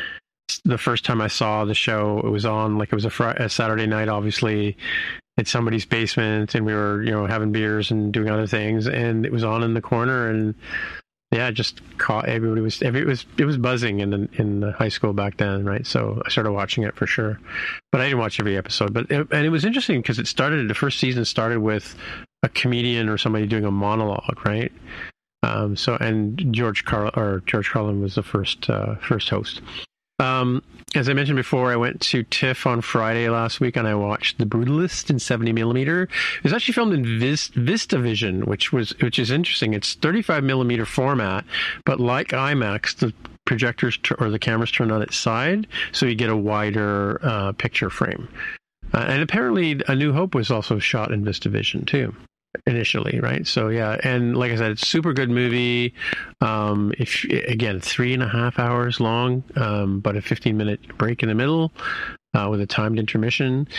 the first time I saw the show. It was on, like, it was a, Friday, a Saturday night, obviously, at somebody's basement, and we were, you know, having beers and doing other things, and it was on in the corner, and yeah, just caught everybody was every, it was it was buzzing in the, in the high school back then, right? So I started watching it for sure, but I didn't watch every episode. But it, and it was interesting because it started the first season started with a comedian or somebody doing a monologue, right? Um, so and George Carl or George Carlin was the first uh, first host. Um, as I mentioned before, I went to TIFF on Friday last week, and I watched The Brutalist in seventy millimeter. It was actually filmed in Vis- VistaVision, which was which is interesting. It's thirty-five millimeter format, but like IMAX, the projectors t- or the cameras turn on its side, so you get a wider uh, picture frame. Uh, and apparently, A New Hope was also shot in VistaVision too, initially, right? So yeah, and like I said, it's a super good movie. Um, if again, three and a half hours long, um, but a fifteen minute break in the middle uh, with a timed intermission.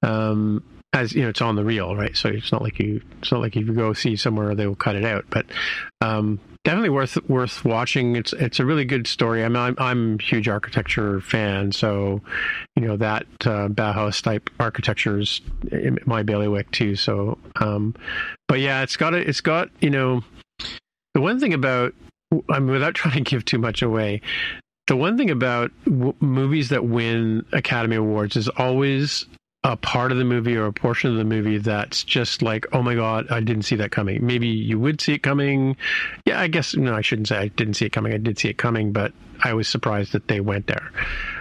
Um, as you know, it's on the reel, right? So it's not like you, it's not like if you go see somewhere they will cut it out. But um, definitely worth worth watching. It's it's a really good story. I'm I'm, I'm a huge architecture fan, so you know that uh, Bauhaus type architecture is my bailiwick too. So, um, but yeah, it's got a, it's got you know the one thing about I mean, without trying to give too much away, the one thing about w- movies that win Academy Awards is always a part of the movie or a portion of the movie that's just like, oh my God, I didn't see that coming. Maybe you would see it coming. Yeah, I guess, no, I shouldn't say I didn't see it coming. I did see it coming, but I was surprised that they went there.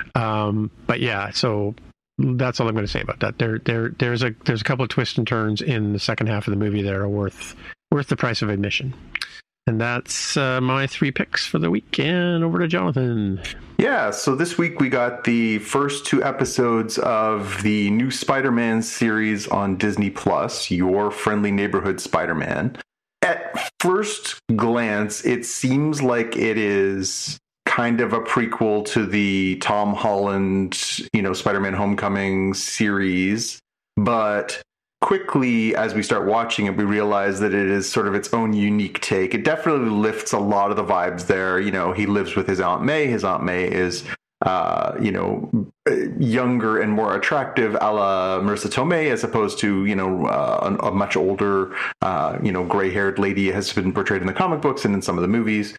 Um, but yeah, so that's all I'm going to say about that. There, there, there's a, there's a couple of twists and turns in the second half of the movie that are worth, worth the price of admission. And that's uh, my three picks for the week. And over to Jonathan. Yeah, so this week we got the first two episodes of the new Spider-Man series on Disney Plus, Your Friendly Neighborhood Spider-Man. At first glance, it seems like it is kind of a prequel to the Tom Holland, you know, Spider-Man Homecoming series, but quickly, as we start watching it, we realize that it is sort of its own unique take. It definitely lifts a lot of the vibes there. You know, he lives with his Aunt May. His Aunt May is, uh, you know, younger and more attractive, a la Marissa Tomei, as opposed to, you know, uh, a, a much older, uh, you know, gray-haired lady has been portrayed in the comic books and in some of the movies.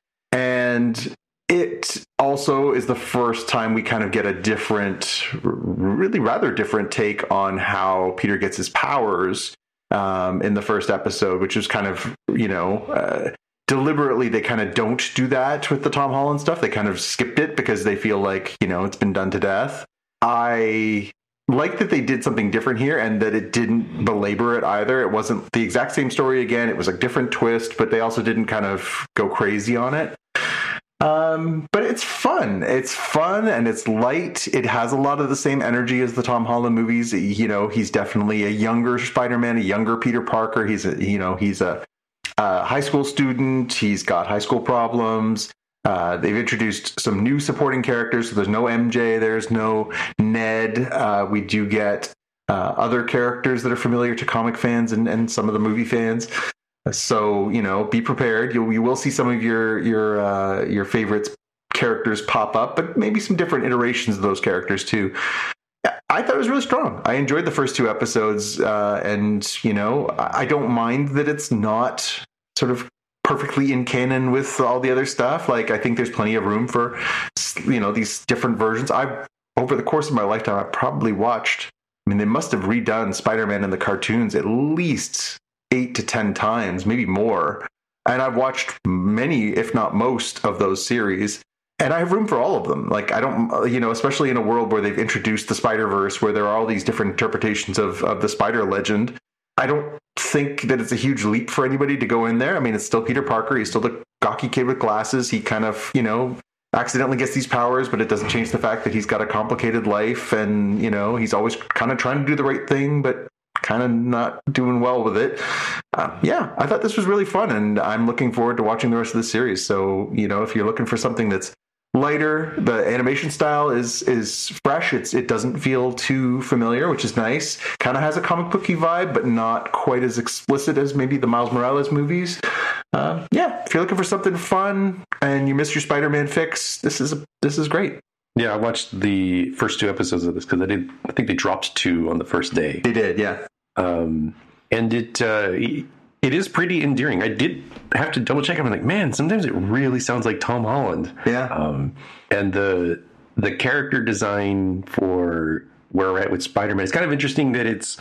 And it also is the first time we kind of get a different, really rather different take on how Peter gets his powers um, in the first episode, which is kind of, you know, uh, deliberately they kind of don't do that with the Tom Holland stuff. They kind of skipped it because they feel like, you know, it's been done to death. I like that they did something different here and that it didn't belabor it either. It wasn't the exact same story again. It was a different twist, but they also didn't kind of go crazy on it. Um, but it's fun. It's fun and it's light. It has a lot of the same energy as the Tom Holland movies. You know, he's definitely a younger Spider-Man, a younger Peter Parker. He's a, you know, he's a, a high school student. He's got high school problems. Uh, they've introduced some new supporting characters. So there's no M J. There's no Ned. Uh, we do get uh, other characters that are familiar to comic fans and, and some of the movie fans. So, you know, be prepared. You'll, you will see some of your your uh, your favorites characters pop up, but maybe some different iterations of those characters too. I thought it was really strong. I enjoyed the first two episodes, uh, and you know, I don't mind that it's not sort of perfectly in canon with all the other stuff. Like, I think there's plenty of room for, you know, these different versions. I've, over the course of my lifetime, I probably watched, I mean, they must have redone Spider-Man in the cartoons at least eight to ten times, maybe more. And I've watched many, if not most, of those series. And I have room for all of them. Like, I don't, you know, especially in a world where they've introduced the Spider-Verse, where there are all these different interpretations of, of the Spider legend. I don't think that it's a huge leap for anybody to go in there. I mean, it's still Peter Parker. He's still the gawky kid with glasses. He kind of, you know, accidentally gets these powers, but it doesn't change the fact that he's got a complicated life. And, you know, he's always kind of trying to do the right thing, but kind of not doing well with it. Uh, yeah, I thought this was really fun, and I'm looking forward to watching the rest of the series. So, you know, if you're looking for something that's lighter, the animation style is is fresh. It's it doesn't feel too familiar, which is nice. Kind of has a comic booky vibe, but not quite as explicit as maybe the Miles Morales movies. Uh, yeah, if you're looking for something fun and you missed your Spider-Man fix, this is a, this is great. Yeah, I watched the first two episodes of this because I did. I think they dropped two on the first day. They did, yeah. Um, and it uh, it is pretty endearing. I did have to double check. I'm like, man, sometimes it really sounds like Tom Holland. Yeah. Um, and the the character design for where we're at with Spider-Man, it's kind of interesting that it's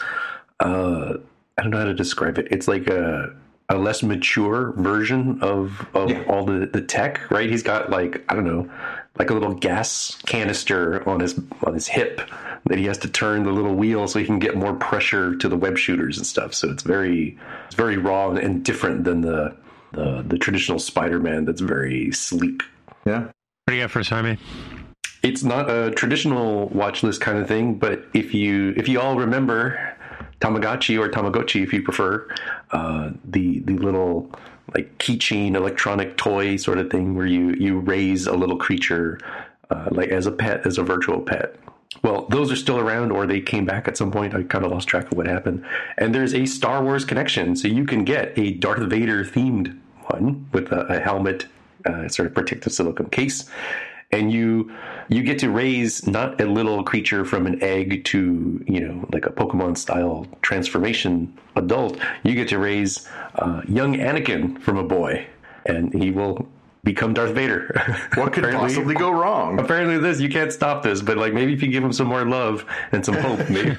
uh, I don't know how to describe it. It's like a a less mature version of, of yeah. all the, the tech, right? He's got like, I don't know, like a little gas canister on his on his hip that he has to turn the little wheel so he can get more pressure to the web shooters and stuff. So it's very it's very raw and different than the the, the traditional Spider-Man that's very sleek. Yeah. What do you got for us, Jaime? It's not a traditional watch list kind of thing, but if you if you all remember Tamagotchi, or Tamagotchi if you prefer, uh, the the little like keychain electronic toy sort of thing where you, you raise a little creature uh, like as a pet, as a virtual pet. Well, those are still around, or they came back at some point. I kind of lost track of what happened. And there's a Star Wars connection, so you can get a Darth Vader themed one with a, a helmet, uh, sort of protective silicone case. And you you get to raise not a little creature from an egg to, you know, like a Pokemon-style transformation adult. You get to raise uh, young Anakin from a boy, and he will become Darth Vader. What could possibly go wrong? Apparently this, you can't stop this, but like maybe if you give him some more love and some hope, maybe,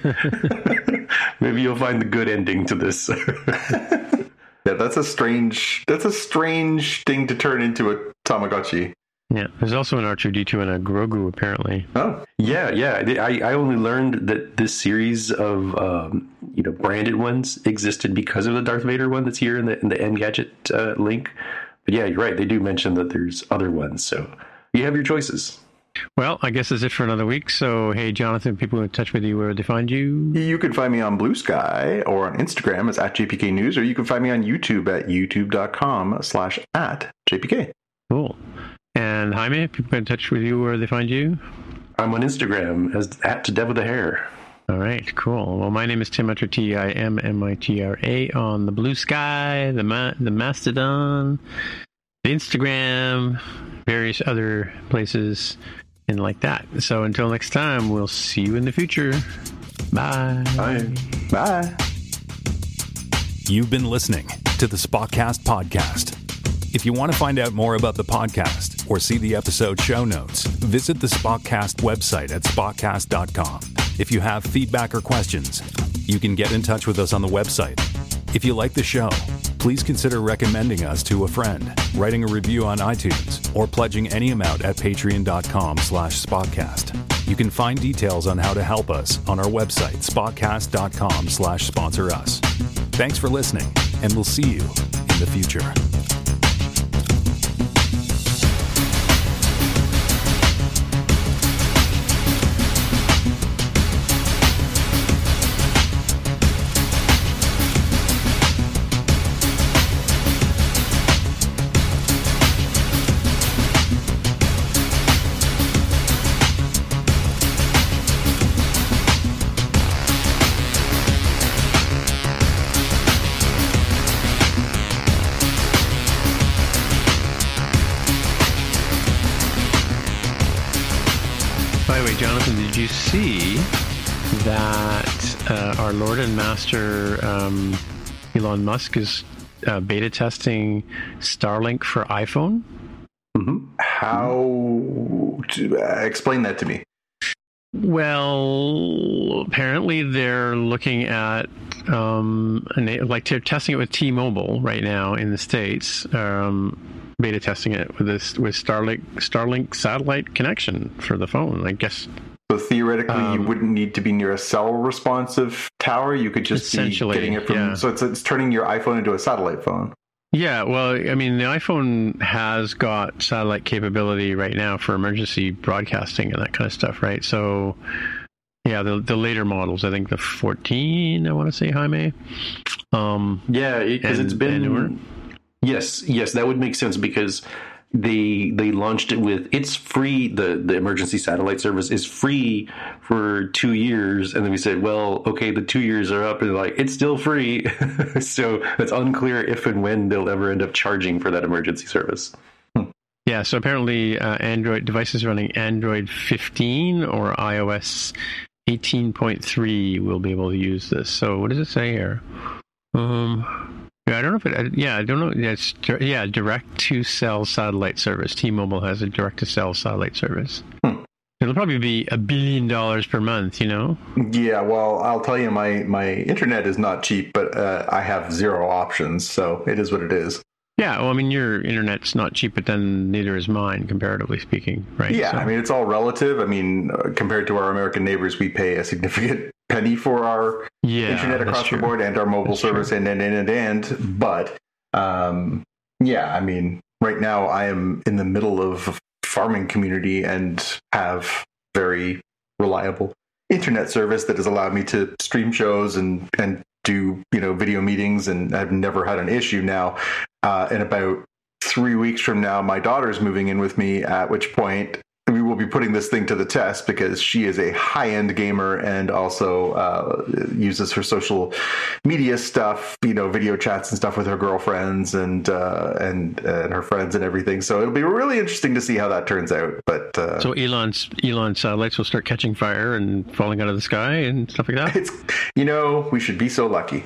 maybe you'll find the good ending to this. Yeah, that's a strange, that's a strange thing to turn into a Tamagotchi. Yeah, there's also an R two D two and a Grogu, apparently. Oh. Yeah, yeah. I, I only learned that this series of, um, you know, branded ones existed because of the Darth Vader one that's here in the, in the Engadget uh, link. But yeah, you're right. They do mention that there's other ones. So you have your choices. Well, I guess that's it for another week. So, hey, Jonathan, people in touch with you, where they find you? You can find me on Blue Sky or on Instagram as at J P K News, or you can find me on YouTube at youtube.com slash at JPK. Cool. And Jaime, people get in touch with you, where they find you? I'm on Instagram as at to Dev with the Hair. All right, cool. Well, my name is Tim Mitra, T I M M I T R A, on the Blue Sky, the Ma- the Mastodon, the Instagram, various other places, and like that. So until next time, we'll see you in the future. Bye. Bye. Bye. You've been listening to the Spotcast Podcast. If you want to find out more about the podcast or see the episode show notes, visit the Spotcast website at spotcast dot com. If you have feedback or questions, you can get in touch with us on the website. If you like the show, please consider recommending us to a friend, writing a review on iTunes, or pledging any amount at patreon.com slash spotcast. You can find details on how to help us on our website, spotcast.com slash sponsor us. Thanks for listening, and we'll see you in the future. Jonathan, did you see that uh, our Lord and Master um, Elon Musk is uh, beta testing Starlink for iPhone? Mm-hmm. How to uh, explain that to me? Well, apparently they're looking at um, like they're testing it with T-Mobile right now in the States. Um, beta testing it with this with Starlink Starlink satellite connection for the phone, I guess. So theoretically, um, you wouldn't need to be near a cell responsive tower. You could just be getting it from. Yeah. So it's it's turning your iPhone into a satellite phone. Yeah, well, I mean, the iPhone has got satellite capability right now for emergency broadcasting and that kind of stuff, right? So, yeah, the the later models, I think the fourteen, I want to say, Jaime. Um, yeah, because it's been. Yes, yes, that would make sense because they they launched it with it's free. The the emergency satellite service is free for two years, and then we said, well, okay, the two years are up, and they're like, it's still free. So it's unclear if and when they'll ever end up charging for that emergency service. Yeah, so apparently uh, Android devices running Android fifteen or iOS eighteen point three will be able to use this. So what does it say here? Um. Yeah, I don't know if it. Yeah, I don't know. Yeah, it's, yeah, direct-to-cell satellite service. T-Mobile has a direct-to-cell satellite service. Hmm. It'll probably be a billion dollars per month, you know? Yeah, well, I'll tell you, my, my internet is not cheap, but uh, I have zero options, so it is what it is. Yeah, well, I mean, your internet's not cheap, but then neither is mine, comparatively speaking, right? Yeah, so. I mean, it's all relative. I mean, uh, compared to our American neighbors, we pay a significant penny for our yeah, internet across the board and our mobile that's service true. and, and, and, and, and. But, um, yeah, I mean, right now I am in the middle of a farming community and have very reliable internet service that has allowed me to stream shows and, and do, you know, video meetings, and I've never had an issue now. Uh, in about three weeks from now, my daughter's moving in with me, at which point we will be putting this thing to the test because she is a high-end gamer and also uh, uses her social media stuff, you know, video chats and stuff with her girlfriends and uh, and, and her friends and everything. So it'll be really interesting to see how that turns out. But uh, so Elon's Elon's satellites will start catching fire and falling out of the sky and stuff like that. It's, you know, we should be so lucky.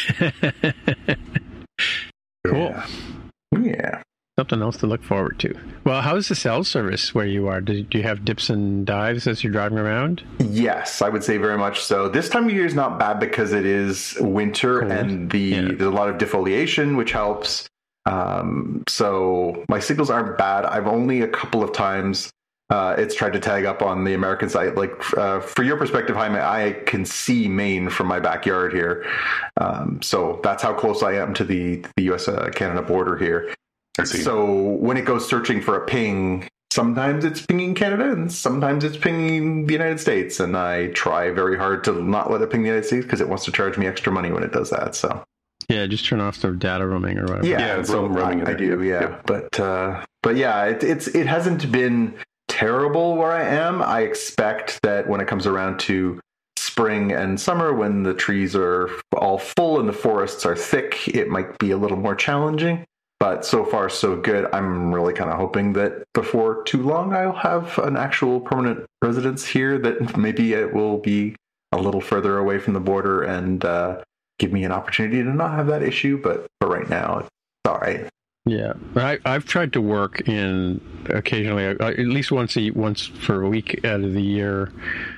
Cool. Yeah. yeah. Something else to look forward to. Well, how's the cell service where you are? Do, do you have dips and dives as you're driving around? Yes, I would say very much so. This time of year is not bad because it is winter Cold. and the yeah. there's a lot of defoliation, which helps. Um, so my signals aren't bad. I've only a couple of times uh, it's tried to tag up on the American site. Like uh, for your perspective, Jaime, I can see Maine from my backyard here. Um, so that's how close I am to the, the U S Canada border here. So when it goes searching for a ping, sometimes it's pinging Canada and sometimes it's pinging the United States. And I try very hard to not let it ping the United States because it wants to charge me extra money when it does that. So yeah, just turn off the data roaming or whatever. Yeah, yeah so roaming I, I do. Yeah, yep. but uh, but yeah, it, it's it hasn't been terrible where I am. I expect that when it comes around to spring and summer, when the trees are all full and the forests are thick, it might be a little more challenging. But so far, so good. I'm really kind of hoping that before too long, I'll have an actual permanent residence here, that maybe it will be a little further away from the border and uh, give me an opportunity to not have that issue. But for right now, it's all right. Yeah, I, I've tried to work in occasionally, uh, at least once a, once for a week out of the year.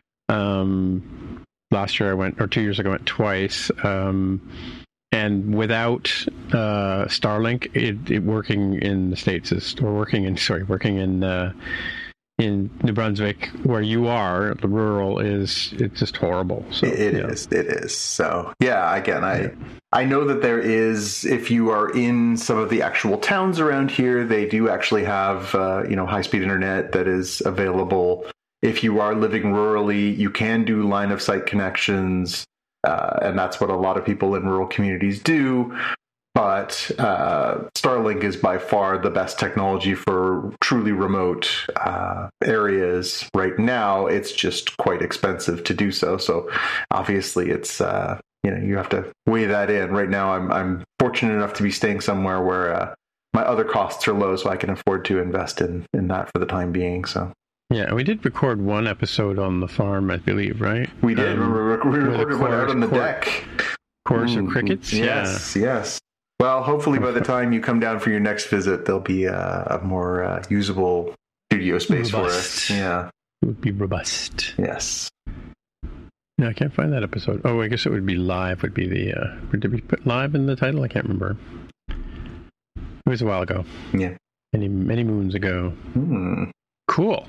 Um, last year I went, or two years ago I went twice. Um, And without uh, Starlink, it, it working in the States is, or working in, sorry, working in uh, in New Brunswick, where you are, the rural is, it's just horrible. So it yeah. is, it is. So yeah, again, I yeah. I know that there is, if you are in some of the actual towns around here, they do actually have uh, you know high speed internet that is available. If you are living rurally, you can do line of sight connections. Uh, and that's what a lot of people in rural communities do. But uh, Starlink is by far the best technology for truly remote uh, areas right now. It's just quite expensive to do so. So obviously, it's uh, you know you have to weigh that in. Right now, I'm I'm fortunate enough to be staying somewhere where uh, my other costs are low, so I can afford to invest in in that for the time being. So Yeah, we did record one episode on the farm, I believe, right? We did. Um, Remember, we recorded one out on the chorus, deck. Chorus Mm, of crickets? Yes, yeah. yes. Well, hopefully by the time you come down for your next visit, there'll be a, a more uh, usable studio space Robust. for us. Yeah. It would be robust. Yes. No, I can't find that episode. Oh, I guess it would be live, would be the... Uh, did we put live in the title? I can't remember. It was a while ago. Yeah. Many, many moons ago. Hmm. Cool.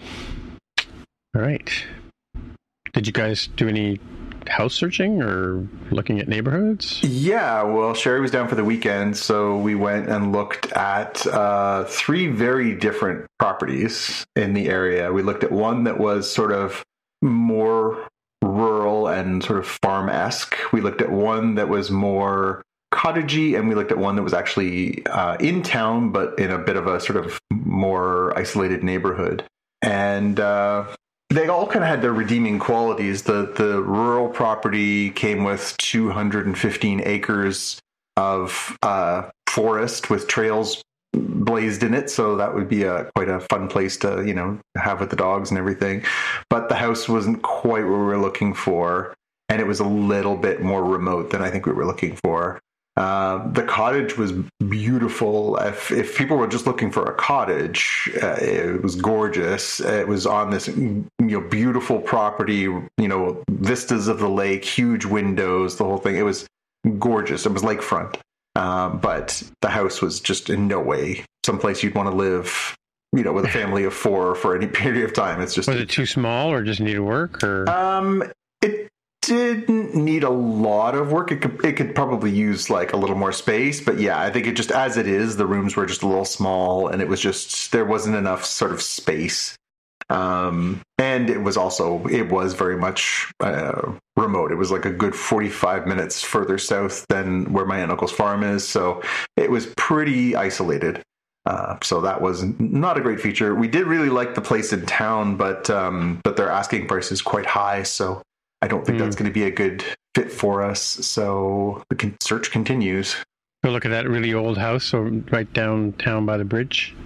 All right. Did you guys do any house searching or looking at neighborhoods? Yeah, well, Sherry was down for the weekend, so we went and looked at uh, three very different properties in the area. We looked at one that was sort of more rural and sort of farm-esque. We looked at one that was more cottagey, and we looked at one that was actually uh, in town, but in a bit of a sort of more isolated neighborhood. And uh, they all kind of had their redeeming qualities. The the rural property came with two hundred fifteen acres of uh, forest with trails blazed in it, so that would be a quite a fun place to, you know, have with the dogs and everything. But the house wasn't quite what we were looking for, and it was a little bit more remote than I think we were looking for. Uh, the cottage was beautiful. If, if people were just looking for a cottage, uh, it was gorgeous. It was on this, you know, beautiful property, you know, vistas of the lake, huge windows, the whole thing. It was gorgeous. It was lakefront. Uh, but the house was just in no way someplace you'd want to live, you know, with a family of four for any period of time. It's just... Was it too small or just needed work? Or Um, it didn't need a lot of work. It could, it could probably use like a little more space, but yeah, I think it just, as it is, the rooms were just a little small, and it was just, there wasn't enough sort of space. Um, and it was also, it was very much uh, remote. It was like a good forty-five minutes further south than where my aunt and uncle's farm is. So it was pretty isolated. Uh, so that was not a great feature. We did really like the place in town, but, um, but their asking price is quite high. So I don't think mm. that's going to be a good fit for us. So the search continues. Go look at that really old house so right downtown by the bridge.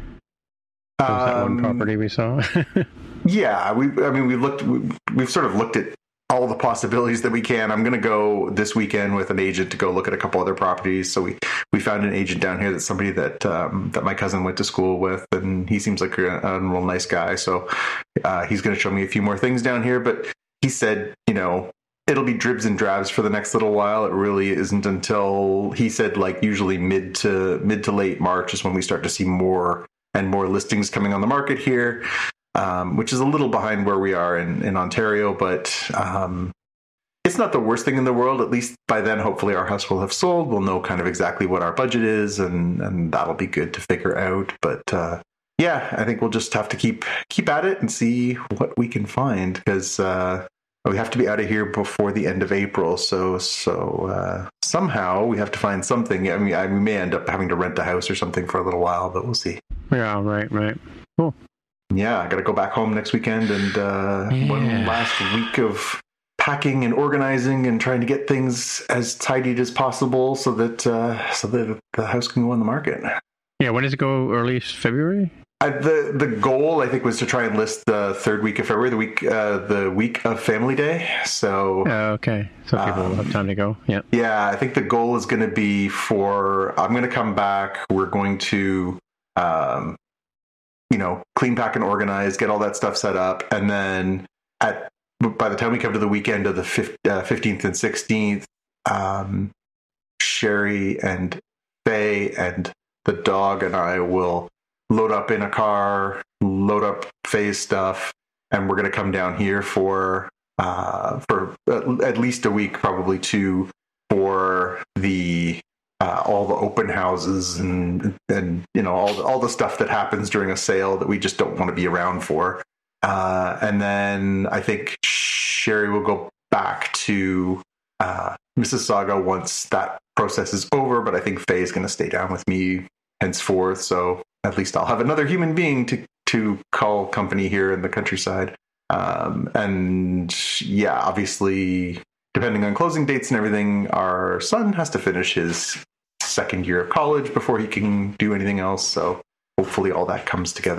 That was that um, one property we saw. yeah, we. I mean, we looked. We, we've sort of looked at all the possibilities that we can. I'm going to go this weekend with an agent to go look at a couple other properties. So we, we found an agent down here that's somebody that um, that my cousin went to school with, and he seems like a, a real nice guy. So uh, he's going to show me a few more things down here. But he said, you know, it'll be dribs and drabs for the next little while. It really isn't until, he said, like usually mid to mid to late March is when we start to see more and more listings coming on the market here, um, which is a little behind where we are in, in Ontario, but um, it's not the worst thing in the world. At least by then, hopefully our house will have sold. We'll know kind of exactly what our budget is, and, and that'll be good to figure out. But uh, yeah, I think we'll just have to keep keep at it and see what we can find, because uh, we have to be out of here before the end of April. So so uh, somehow we have to find something. I mean, I, we may end up having to rent a house or something for a little while, but we'll see. Yeah, right, right. Cool. Yeah, I got to go back home next weekend, and uh, yeah. one last week of packing and organizing and trying to get things as tidied as possible so that uh, so that the house can go on the market. Yeah, when does it go? Early February? Uh, the the goal, I think, was to try and list the third week of February, the week uh, the week of Family Day. So uh, okay, so people um, will have time to go. Yeah, yeah. I think the goal is going to be for I'm going to come back. We're going to, um, you know, clean, pack, and organize, get all that stuff set up, and then at by the time we come to the weekend of the fifteenth and sixteenth, um, Sherry and Faye and the dog and I will load up in a car, load up Faye's stuff, and we're going to come down here for uh, for at least a week, probably two, for the uh, all the open houses and and you know all the, all the stuff that happens during a sale that we just don't want to be around for. Uh, and then I think Sherry will go back to uh, Mississauga once that process is over. But I think Faye is going to stay down with me henceforth, so at least I'll have another human being to, to call company here in the countryside. Um, and yeah, obviously, depending on closing dates and everything, our son has to finish his second year of college before he can do anything else. So hopefully all that comes together.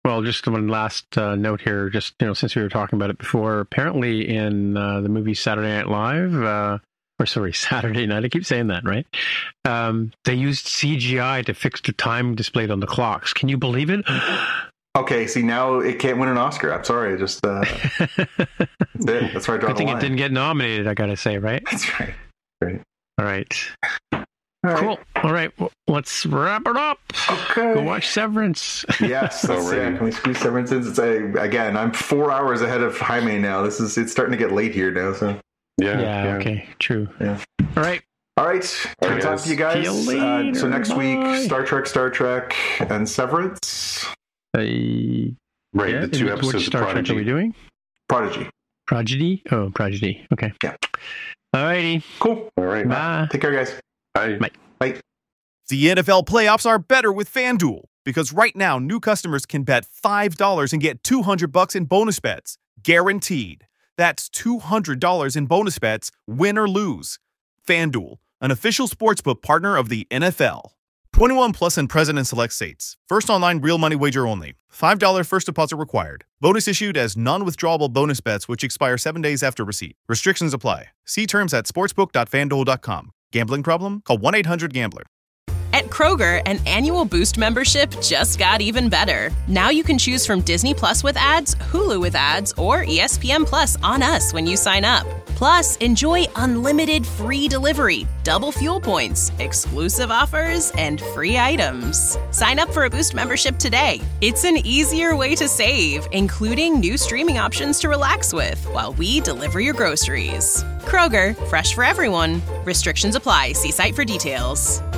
Well, just one last uh, note here, just, you know, since we were talking about it before, apparently in uh, the movie Saturday Night Live, uh, or sorry, Saturday Night, I keep saying that, right? Um, they used C G I to fix the time displayed on the clocks. Can you believe it? Okay, see, now it can't win an Oscar. I'm sorry, just, uh, that's it. That's where I draw I the think line. it didn't get nominated, I gotta say, right? That's right. Right. All right. All right. Cool. All right, well, let's wrap it up. Okay. Go watch Severance. Yes, that's, Alrighty. yeah. Can we squeeze Severance in? It's a, again, I'm four hours ahead of Jaime now. This is it's starting to get late here now. So Yeah. yeah, yeah. okay, true. Yeah. All right. all right, All good right, talk guys. to you guys. See you Uh, later. so next Bye. week, Star Trek, Star Trek, and Severance. Uh, Right. yeah, The two which episodes of Star Trek Prodigy. are we doing? Prodigy. Prodigy? Oh, Prodigy. Okay. Yeah. All righty. Cool. All right. Bye. Take care, guys. Bye. Bye. Bye. The N F L playoffs are better with FanDuel because right now new customers can bet five dollars and get two hundred bucks in bonus bets, guaranteed. That's two hundred dollars in bonus bets, win or lose. FanDuel, an official sportsbook partner of the N F L. twenty-one plus and present in select states. First online real money wager only. five dollars first deposit required. Bonus issued as non-withdrawable bonus bets which expire seven days after receipt. Restrictions apply. See terms at sportsbook dot fan duel dot com. Gambling problem? Call one eight hundred gambler. At Kroger, an annual Boost membership just got even better. Now you can choose from Disney Plus with ads, Hulu with ads, or E S P N Plus on us when you sign up. Plus, enjoy unlimited free delivery, double fuel points, exclusive offers, and free items. Sign up for a Boost membership today. It's an easier way to save, including new streaming options to relax with while we deliver your groceries. Kroger, fresh for everyone. Restrictions apply. See site for details.